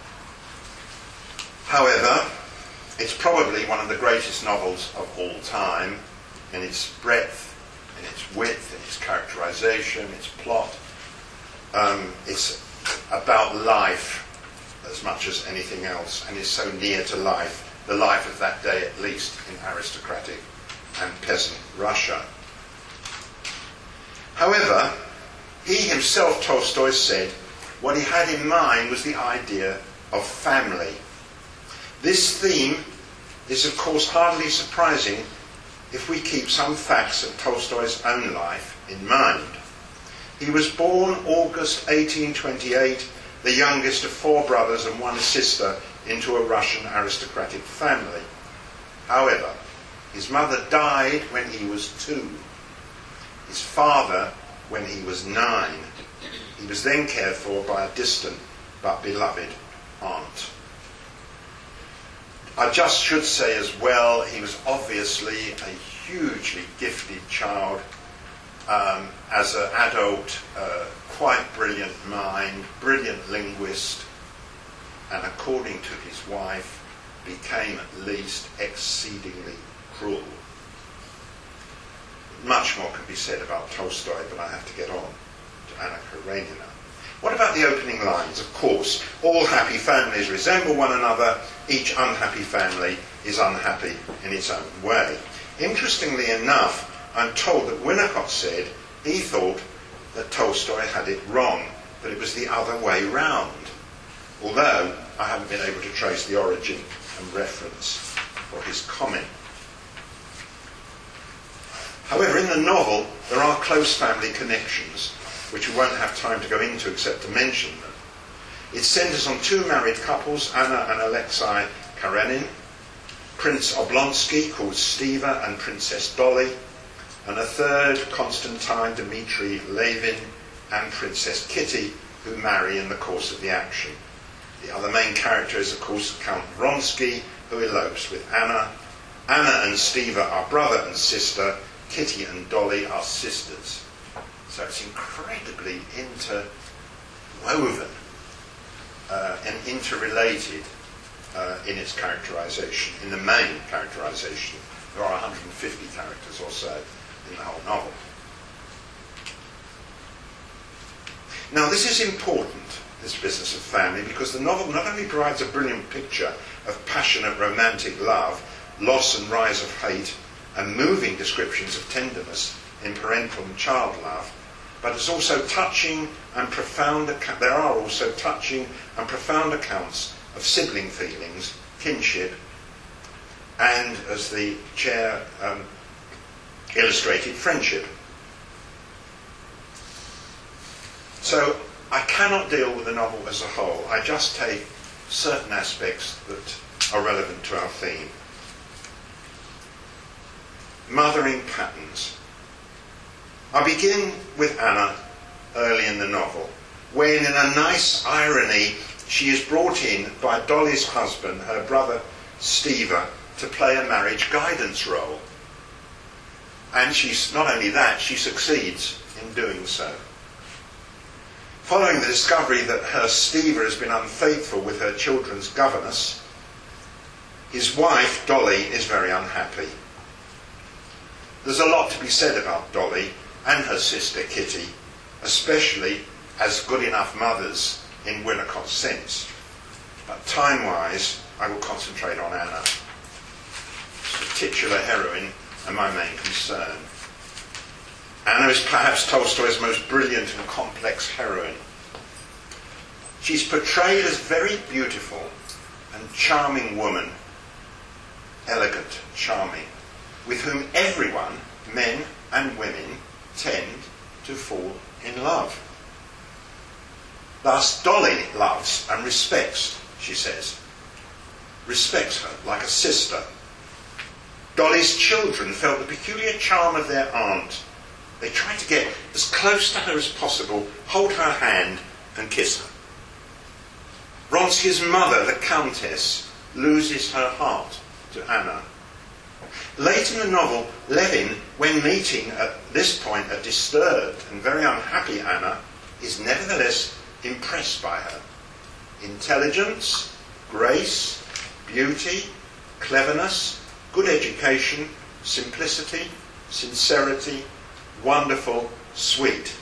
However, it's probably one of the greatest novels of all time in its breadth, in its width, in its characterization, its plot. It's about life as much as anything else, and is so near to life, the life of that day at least in aristocratic and peasant Russia. However, he himself, Tolstoy, said what he had in mind was the idea of family. This theme is, of course, hardly surprising if we keep some facts of Tolstoy's own life in mind. He was born August 1828, the youngest of 4 brothers and 1 sister, into a Russian aristocratic family. However, his mother died when he was 2. His father when he was 9. He was then cared for by a distant but beloved aunt. I just should say as well, he was obviously a hugely gifted child. As an adult, quite brilliant mind, brilliant linguist, and according to his wife, became at least exceedingly cruel. Much more can be said about Tolstoy, but I have to get on to Anna Karenina. What about the opening lines? Of course, all happy families resemble one another. Each unhappy family is unhappy in its own way. Interestingly enough, I'm told that Winnicott said he thought that Tolstoy had it wrong, that it was the other way round. Although I haven't been able to trace the origin and reference for his comment. However, in the novel, there are close family connections, which we won't have time to go into except to mention them. It centres on 2 married couples, Anna and Alexei Karenin, Prince Oblonsky, called Stiva, and Princess Dolly, and a 3rd, Konstantin Dmitry Levin, and Princess Kitty, who marry in the course of the action. The other main character is, of course, Count Vronsky, who elopes with Anna. Anna and Stiva are brother and sister. Kitty and Dolly are sisters. So it's incredibly interwoven and interrelated in its characterization, in the main characterization. There are 150 characters or so in the whole novel. Now, this is important, this business of family, because the novel not only provides a brilliant picture of passionate romantic love, loss and rise of hate, and moving descriptions of tenderness in parental and child love, but it's also touching and profound. There are also touching and profound accounts of sibling feelings, kinship, and, as the chair illustrated, friendship. So I cannot deal with the novel as a whole. I just take certain aspects that are relevant to our theme. Mothering patterns. I begin with Anna early in the novel, when in a nice irony she is brought in by Dolly's husband, her brother Stiva, to play a marriage guidance role. And she's not only that, she succeeds in doing so. Following the discovery that her Stiva has been unfaithful with her children's governess, his wife, Dolly, is very unhappy. There's a lot to be said about Dolly and her sister Kitty, especially as good enough mothers in Winnicott's sense. But time-wise, I will concentrate on Anna, the titular heroine and my main concern. Anna is perhaps Tolstoy's most brilliant and complex heroine. She's portrayed as very beautiful and charming woman, elegant, charming, with whom everyone, men and women, tend to fall in love. Thus, Dolly loves and respects, she says. Respects her like a sister. Dolly's children felt the peculiar charm of their aunt. They try to get as close to her as possible, hold her hand and kiss her. Vronsky's mother, the Countess, loses her heart to Anna. Late in the novel, Levin, when meeting at this point a disturbed and very unhappy Anna, is nevertheless impressed by her. Intelligence, grace, beauty, cleverness, good education, simplicity, sincerity, wonderful, sweet.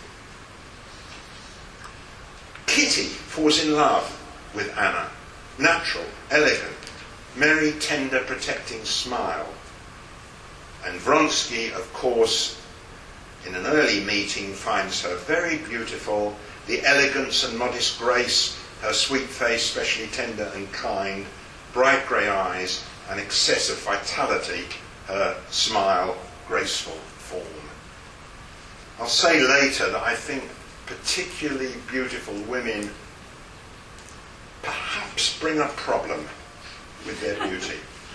Kitty falls in love with Anna. Natural, elegant, merry, tender, protecting smile. And Vronsky, of course, in an early meeting, finds her very beautiful, the elegance and modest grace, her sweet face, especially tender and kind, bright grey eyes, and excessive vitality, her smile, graceful form. I'll say later that I think particularly beautiful women perhaps bring a problem with their beauty.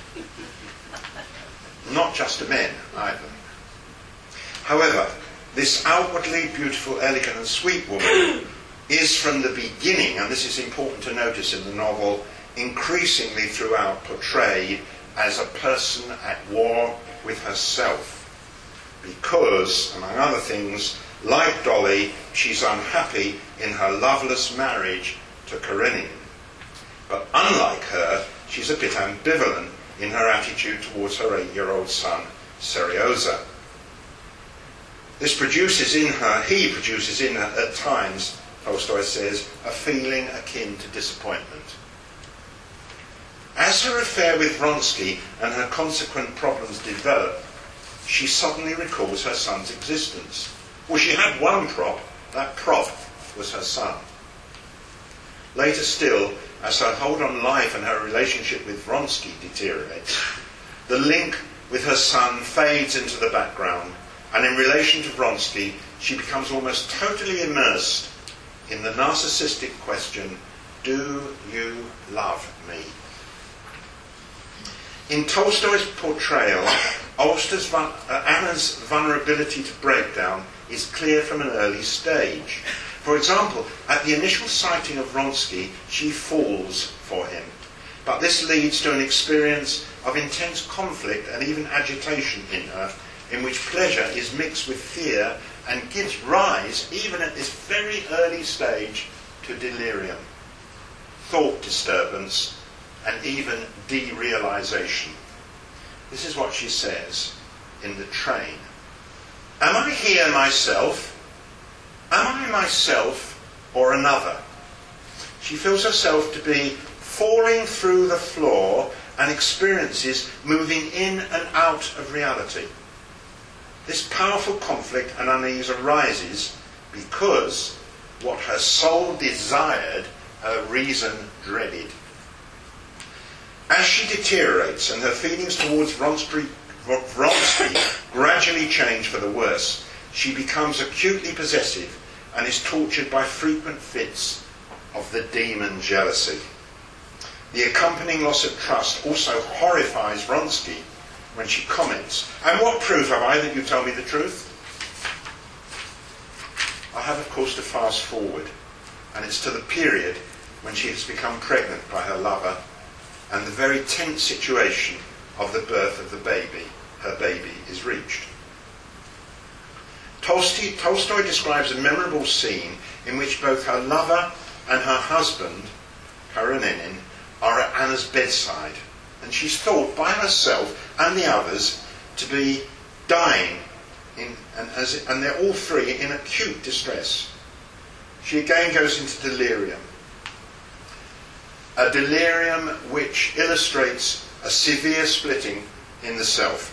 Not just to men, either. However, this outwardly beautiful, elegant and sweet woman is from the beginning, and this is important to notice in the novel, increasingly throughout portrayed as a person at war with herself. Because, among other things, like Dolly, she's unhappy in her loveless marriage to Karenin. But unlike her, she's a bit ambivalent in her attitude towards her 8-year-old son, Seryoza. He produces in her, at times, Tolstoy says, a feeling akin to disappointment. As her affair with Vronsky and her consequent problems develop, she suddenly recalls her son's existence. Well, she had one prop. That prop was her son. Later still, as her hold on life and her relationship with Vronsky deteriorates, the link with her son fades into the background, and in relation to Vronsky, she becomes almost totally immersed in the narcissistic question, do you love me? In Tolstoy's portrayal Anna's vulnerability to breakdown is clear from an early stage. For example, at the initial sighting of Vronsky, she falls for him. But this leads to an experience of intense conflict and even agitation in her, in which pleasure is mixed with fear and gives rise, even at this very early stage, to delirium, thought disturbance, and even derealization. This is what she says in the train. Am I here myself? Am I myself or another? She feels herself to be falling through the floor and experiences moving in and out of reality. This powerful conflict and unease arises because what her soul desired, her reason dreaded. As she deteriorates and her feelings towards Vronsky gradually change for the worse, she becomes acutely possessive and is tortured by frequent fits of the demon jealousy. The accompanying loss of trust also horrifies Vronsky when she comments, "And what proof have I that you tell me the truth?" I have, of course, to fast forward, and it's to the period when she has become pregnant by her lover and the very tense situation of the birth of the baby. Her baby is reached. Tolstoy describes a memorable scene in which both her lover and her husband, Karenin, are at Anna's bedside, and she's thought by herself and the others to be dying, and they're all three in acute distress. She again goes into delirium, a delirium which illustrates a severe splitting in the self,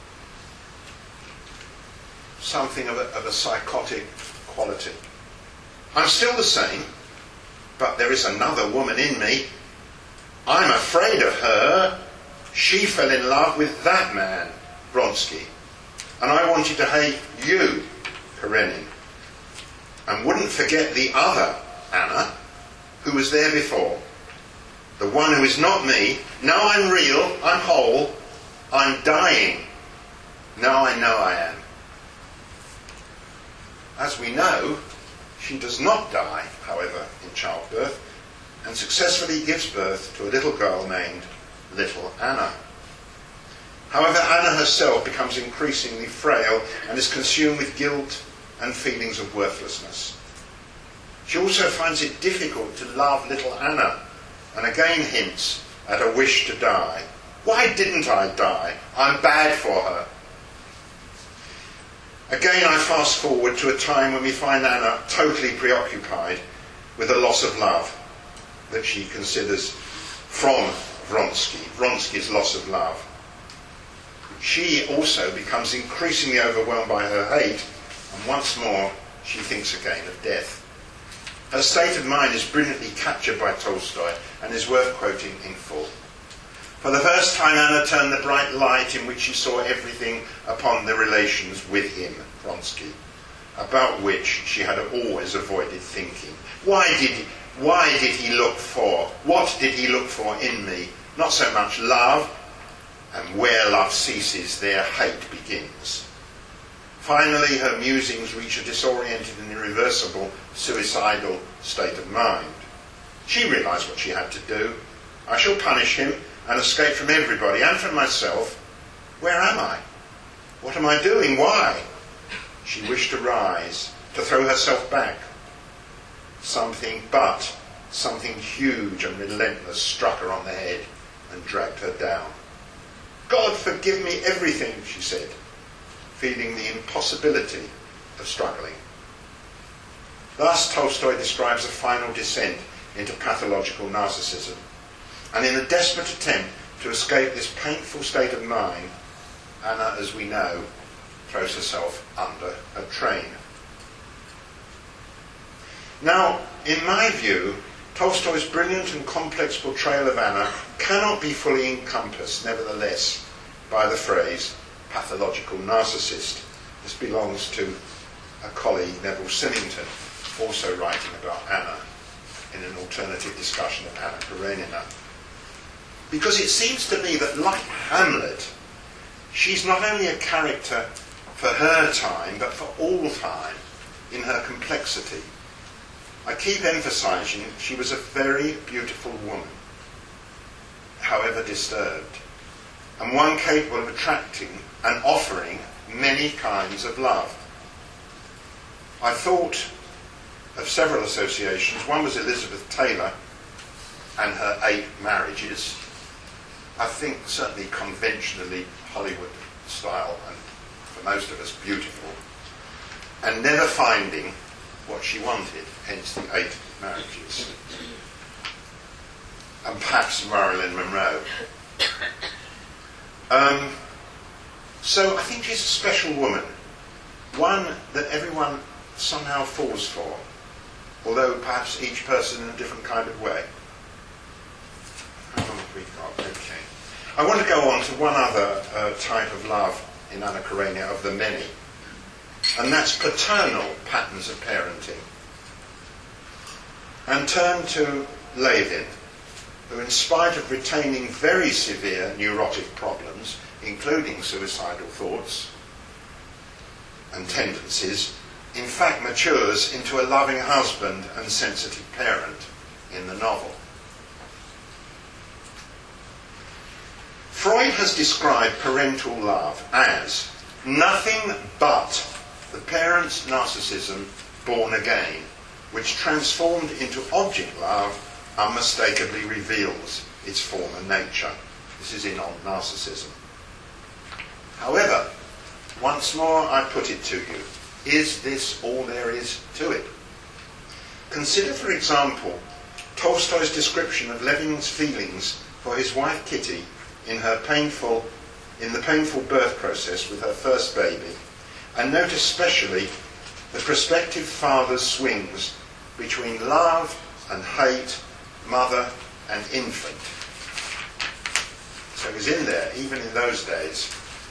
something of a psychotic quality. I'm still the same, but there is another woman in me. I'm afraid of her. She fell in love with that man, Vronsky, and I wanted to hate you, Karenin, and wouldn't forget the other Anna, who was there before, the one who is not me. Now I'm real, I'm whole, I'm dying. Now I know I am. As we know, she does not die, however, in childbirth, and successfully gives birth to a little girl named Little Anna. However, Anna herself becomes increasingly frail and is consumed with guilt and feelings of worthlessness. She also finds it difficult to love little Anna, and again hints at a wish to die. Why didn't I die? I'm bad for her. Again, I fast forward to a time when we find Anna totally preoccupied with the loss of love that she considers from Vronsky's loss of love. She also becomes increasingly overwhelmed by her hate, and once more she thinks again of death. Her state of mind is brilliantly captured by Tolstoy and is worth quoting in full. For the first time, Anna turned the bright light in which she saw everything upon the relations with him, Vronsky, about which she had always avoided thinking. Why did he look for? What did he look for in me? Not so much love, and where love ceases, there hate begins. Finally, her musings reach a disoriented and irreversible suicidal state of mind. She realised what she had to do. I shall punish him and escape from everybody and from myself. Where am I? What am I doing? Why? She wished to rise, to throw herself back. Something huge and relentless struck her on the head and dragged her down. God forgive me everything, she said, feeling the impossibility of struggling. Thus, Tolstoy describes a final descent into pathological narcissism, and in a desperate attempt to escape this painful state of mind, Anna, as we know, throws herself under a train. Now, in my view, Tolstoy's brilliant and complex portrayal of Anna cannot be fully encompassed, nevertheless, by the phrase pathological narcissist. This belongs to a colleague, Neville Symington, also writing about Anna in an alternative discussion of Anna Karenina. Because it seems to me that, like Hamlet, she's not only a character for her time, but for all time, in her complexity. I keep emphasising she was a very beautiful woman, however disturbed, and one capable of attracting and offering many kinds of love. I thought of several associations. One was Elizabeth Taylor and her 8 marriages. I think certainly conventionally Hollywood style, and for most of us beautiful, and never finding what she wanted, hence the 8 marriages. And perhaps Marilyn Monroe. So I think she's a special woman, one that everyone somehow falls for, although perhaps each person in a different kind of way. How long have we got? Okay. I want to go on to one other type of love in Anna Karenina, of the many, and that's paternal patterns of parenting. And turn to Levin, who, in spite of retaining very severe neurotic problems, including suicidal thoughts and tendencies, in fact matures into a loving husband and sensitive parent in the novel. Freud has described parental love as nothing but the parent's narcissism born again, which transformed into object love unmistakably reveals its former nature. This is in On Narcissism. However, once more I put it to you, is this all there is to it? Consider, for example, Tolstoy's description of Levin's feelings for his wife Kitty in the painful birth process with her first baby, and note especially the prospective father's swings between love and hate, mother and infant. So it was in there, even in those days.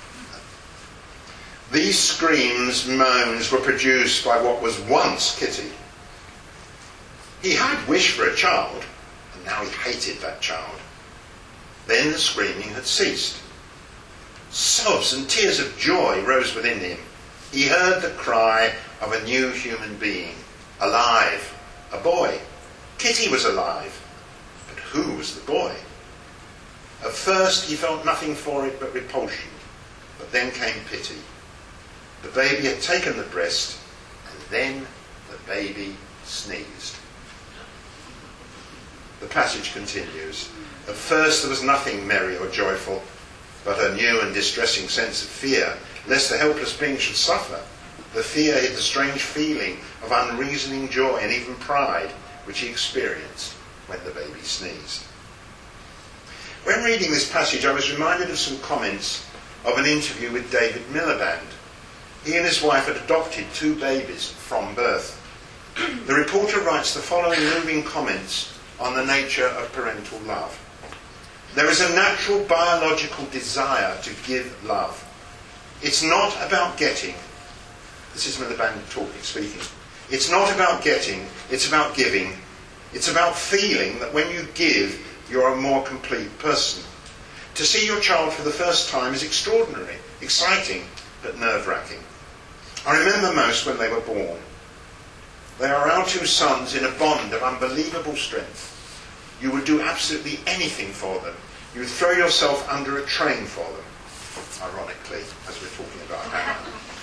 These screams, moans were produced by what was once Kitty. He had wished for a child, and now he hated that child. Then the screaming had ceased. Sobs and tears of joy rose within him. He heard the cry of a new human being, alive, a boy. Kitty was alive, but who was the boy? At first he felt nothing for it but repulsion, but then came pity. The baby had taken the breast, and then the baby sneezed. The passage continues. At first there was nothing merry or joyful, but a new and distressing sense of fear, lest the helpless being should suffer. The fear hid the strange feeling of unreasoning joy and even pride which he experienced when the baby sneezed. When reading this passage, I was reminded of some comments of an interview with David Miliband. He and his wife had adopted 2 babies from birth. The reporter writes the following moving comments on the nature of parental love. There is a natural biological desire to give love. It's not about getting. This is Miliband speaking. It's not about getting, it's about giving. It's about feeling that when you give, you're a more complete person. To see your child for the first time is extraordinary, exciting, but nerve-wracking. I remember most when they were born. They are our 2 sons in a bond of unbelievable strength. You would do absolutely anything for them. You would throw yourself under a train for them, ironically, as we're talking about Hannah.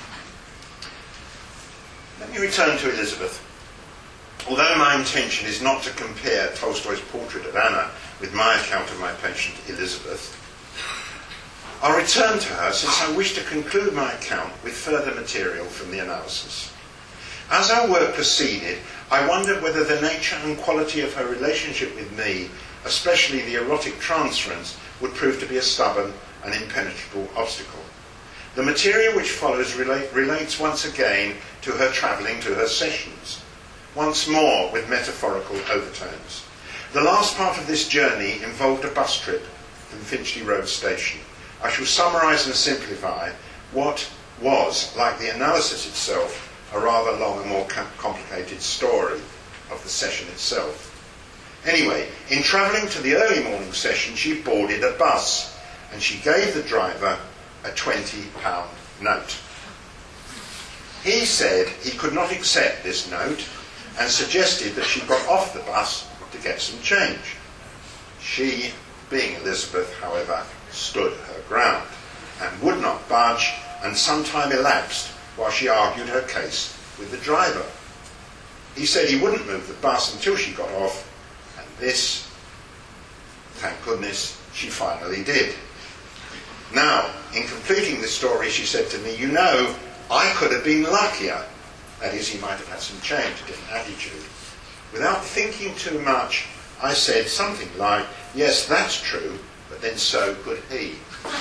Let me return to Elizabeth. Although my intention is not to compare Tolstoy's portrait of Anna with my account of my patient Elizabeth, I'll return to her since I wish to conclude my account with further material from the analysis. As our work proceeded, I wondered whether the nature and quality of her relationship with me, especially the erotic transference, would prove to be a stubborn and impenetrable obstacle. The material which follows relates once again to her travelling to her sessions, once more with metaphorical overtones. The last part of this journey involved a bus trip from Finchley Road Station. I shall summarise and simplify what was, like the analysis itself, a rather long and more complicated story of the session itself. Anyway, in travelling to the early morning session, she boarded a bus, and she gave the driver a £20 note. He said he could not accept this note and suggested that she got off the bus to get some change. She, being Elizabeth, however, stood her ground and would not budge, and some time elapsed while she argued her case with the driver. He said he wouldn't move the bus until she got off, and this, thank goodness, she finally did. Now, in completing this story, she said to me, "You know, I could have been luckier." That is, he might have had some change, a different attitude. Without thinking too much, I said something like, "Yes, that's true, but then so could he."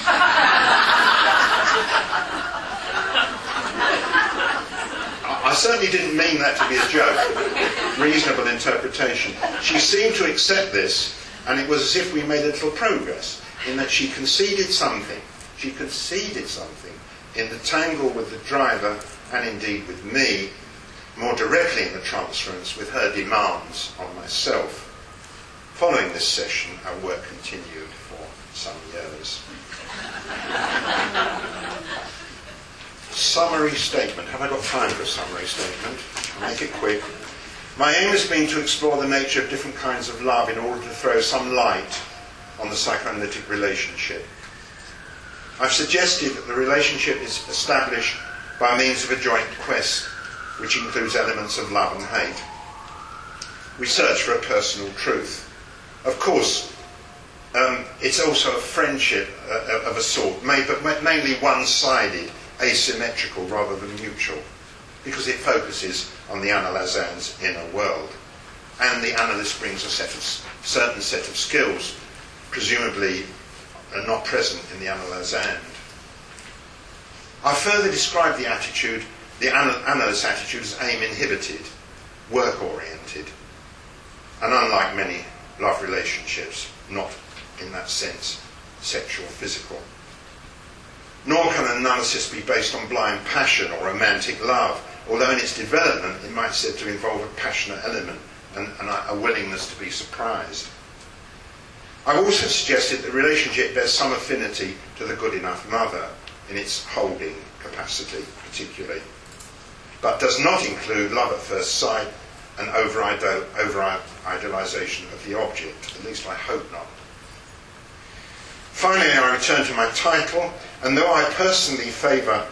I certainly didn't mean that to be a joke, but reasonable interpretation. She seemed to accept this, and it was as if we made a little progress, in that she conceded something. She conceded something in the tangle with the driver, and indeed with me, more directly in the transference with her demands on myself. Following this session, our work continued for some years. Summary statement. Have I got time for a summary statement? I'll make it quick. My aim has been to explore the nature of different kinds of love in order to throw some light on the psychoanalytic relationship. I've suggested that the relationship is established by means of a joint quest, which includes elements of love and hate. We search for a personal truth. Of course, it's also a friendship of a sort, but mainly one-sided, asymmetrical rather than mutual, because it focuses on the analysand's inner world. And the analyst brings a certain set of skills, presumably not present in the analysand. I further describe the attitude, the analyst attitude, as aim-inhibited, work-oriented, and unlike many love relationships, not in that sense sexual, physical. Nor can an analysis be based on blind passion or romantic love, although in its development it might be said to involve a passionate element and a willingness to be surprised. I've also suggested that the relationship bears some affinity to the good enough mother in its holding capacity particularly, but does not include love at first sight and over-idealisation of the object, at least I hope not. Finally, I return to my title, and though I personally favour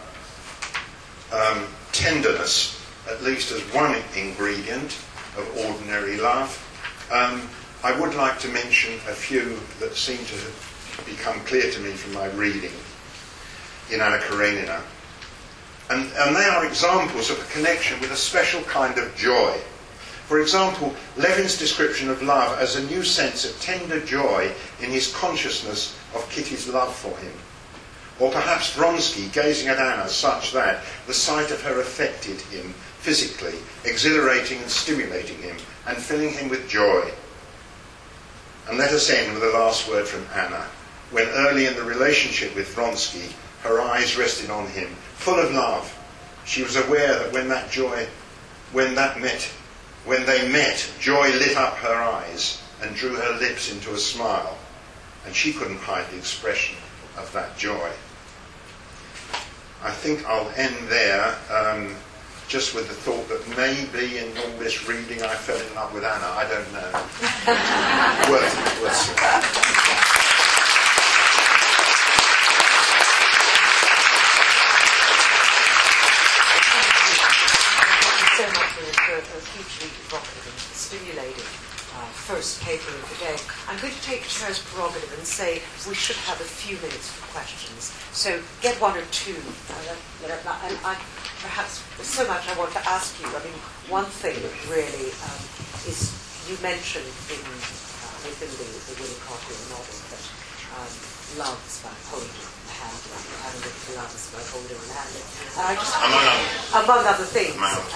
tenderness, at least as one ingredient of ordinary love, I would like to mention a few that seem to have become clear to me from my reading in Anna Karenina. And they are examples of a connection with a special kind of joy. For example, Levin's description of love as a new sense of tender joy in his consciousness of Kitty's love for him. Or perhaps Vronsky gazing at Anna such that the sight of her affected him physically, exhilarating and stimulating him, and filling him with joy. And let us end with the last word from Anna, when early in the relationship with Vronsky, her eyes rested on him, full of love. She was aware that when they met, joy lit up her eyes and drew her lips into a smile, and she couldn't hide the expression of that joy. I think I'll end there, just with the thought that maybe in all this reading I fell in love with Anna. I don't know. worth so much for a hugely evocative and stimulating first paper of the day. I'm going to take chair's prerogative and say we should have a few minutes for questions. So get one or two. And perhaps there's so much I want to ask you. I mean, one thing really is you mentioned within the Winnicott novel that love is about holding the hand, and love is about holding the hand. And I just, among other things,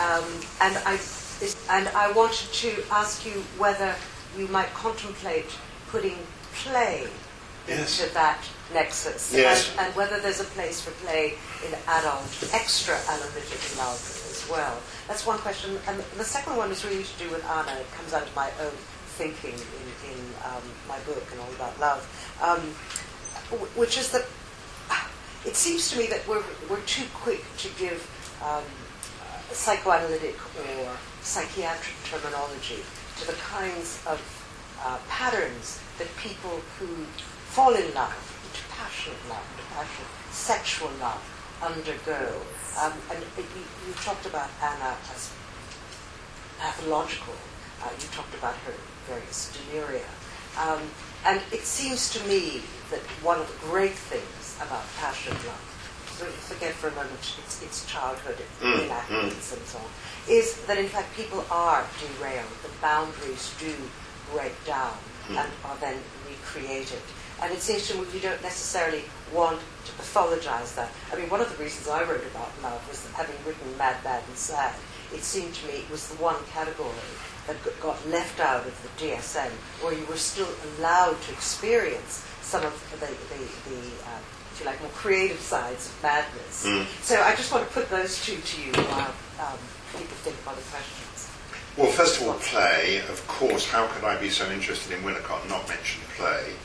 and I wanted to ask you whether you might contemplate putting play into that nexus, and whether there's a place for play in adult, extra analytic love as well. That's one question. And the second one is really to do with Anna. It comes out of my own thinking in my book and all about love, which is that it seems to me that we're too quick to give psychoanalytic or psychiatric terminology to the kinds of patterns that people who fall in love, into passionate love, sexual love, undergo. And you talked about Anna as pathological. You talked about her various delirium. And it seems to me that one of the great things about passionate love, forget for a moment its childhood inaccuracies and so on, is that in fact people are derailed. The boundaries do break down and are then recreated. And it seems to me you don't necessarily want to pathologize that. I mean, one of the reasons I wrote about love was that having written Mad, Bad and Sad, it seeed to me it was the one category that got left out of the DSM, where you were still allowed to experience some of the if you like, more creative sides of madness. So I just want to put those two to you while people think of other questions. Well, first of all, play. Of course, how could I be so interested in Winnicott and not mention play?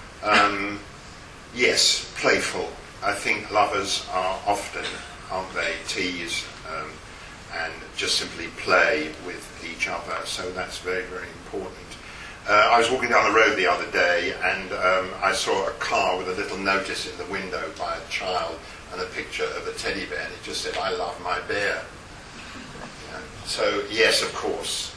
Yes, playful. I think lovers are often, aren't they, tease and just simply play with each other. So that's very, very important. I was walking down the road the other day and I saw a car with a little notice in the window by a child and a picture of a teddy bear, and it just said, "I love my bear." So, yes, of course.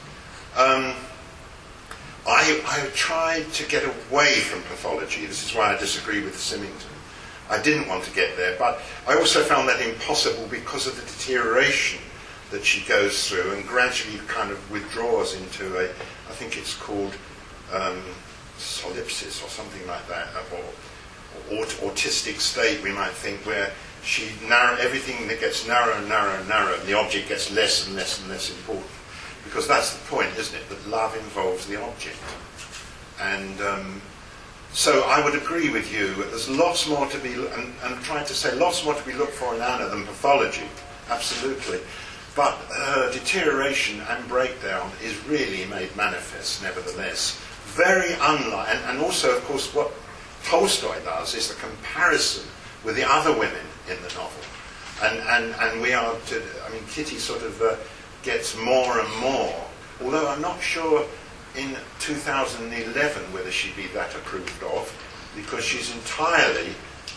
I tried to get away from pathology. This is why I disagree with Symington. I didn't want to get there, but I also found that impossible because of the deterioration that she goes through and gradually kind of withdraws into a, I think it's called solipsis or something like that, or autistic state, we might think, where everything that gets narrower and narrower and narrower, and the object gets less and less and less important. Because that's the point, isn't it? That love involves the object. And so I would agree with you. There's lots more to be, and I'm trying to say lots more to be looked for in Anna than pathology. Absolutely. But her deterioration and breakdown is really made manifest, nevertheless. Very unlike, and also, of course, what Tolstoy does is the comparison with the other women in the novel. And we are, Kitty sort of gets more and more, although I'm not sure in 2011 whether she'd be that approved of, because she's entirely,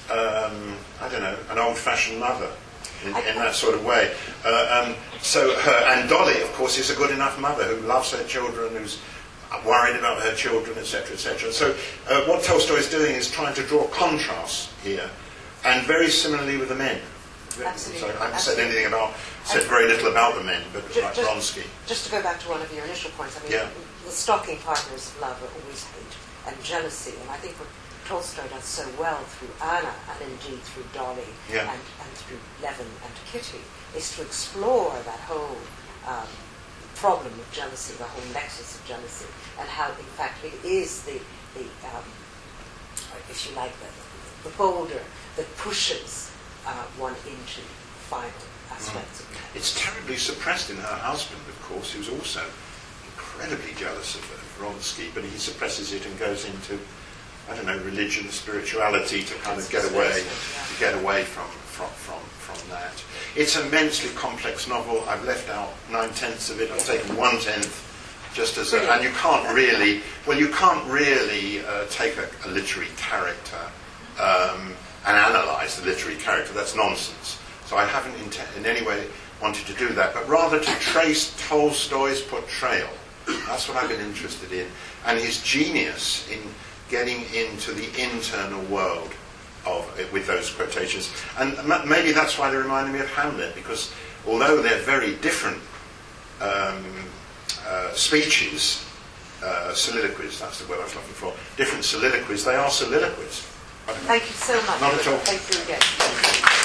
an old-fashioned mother in that sort of way. And Dolly, of course, is a good enough mother who loves her children, who's worried about her children, etc., etc. So what Tolstoy is doing is trying to draw contrasts here, and very similarly with the men. Absolutely. So I haven't said anything said very little about the men, but like Vronsky. Just to go back to one of your initial points, the stalking partners of love are always hate and jealousy, and I think what Tolstoy does so well through Anna, and indeed through Dolly, and through Levin and Kitty, is to explore that whole problem of jealousy, the whole nexus of jealousy, and how, in fact, it is the if you like, the boulder that pushes one into final aspects of life. It's terribly suppressed in her husband, of course, who's also incredibly jealous of Vronsky, but he suppresses it and goes into, religion, spirituality to kind of get away from that. It's an immensely complex novel. I've left out 9/10 of it. I've taken 1/10 just as and you can't really take a literary character and analyse the literary character. That's nonsense. So I haven't in any way wanted to do that, but rather to trace Tolstoy's portrayal. That's what I've been interested in, and his genius in getting into the internal world with those quotations. And maybe that's why they reminded me of Hamlet, because although they're very different speeches, soliloquies, that's the word I was looking for, different soliloquies, they are soliloquies. Thank you so much. Not at all. Thank you again.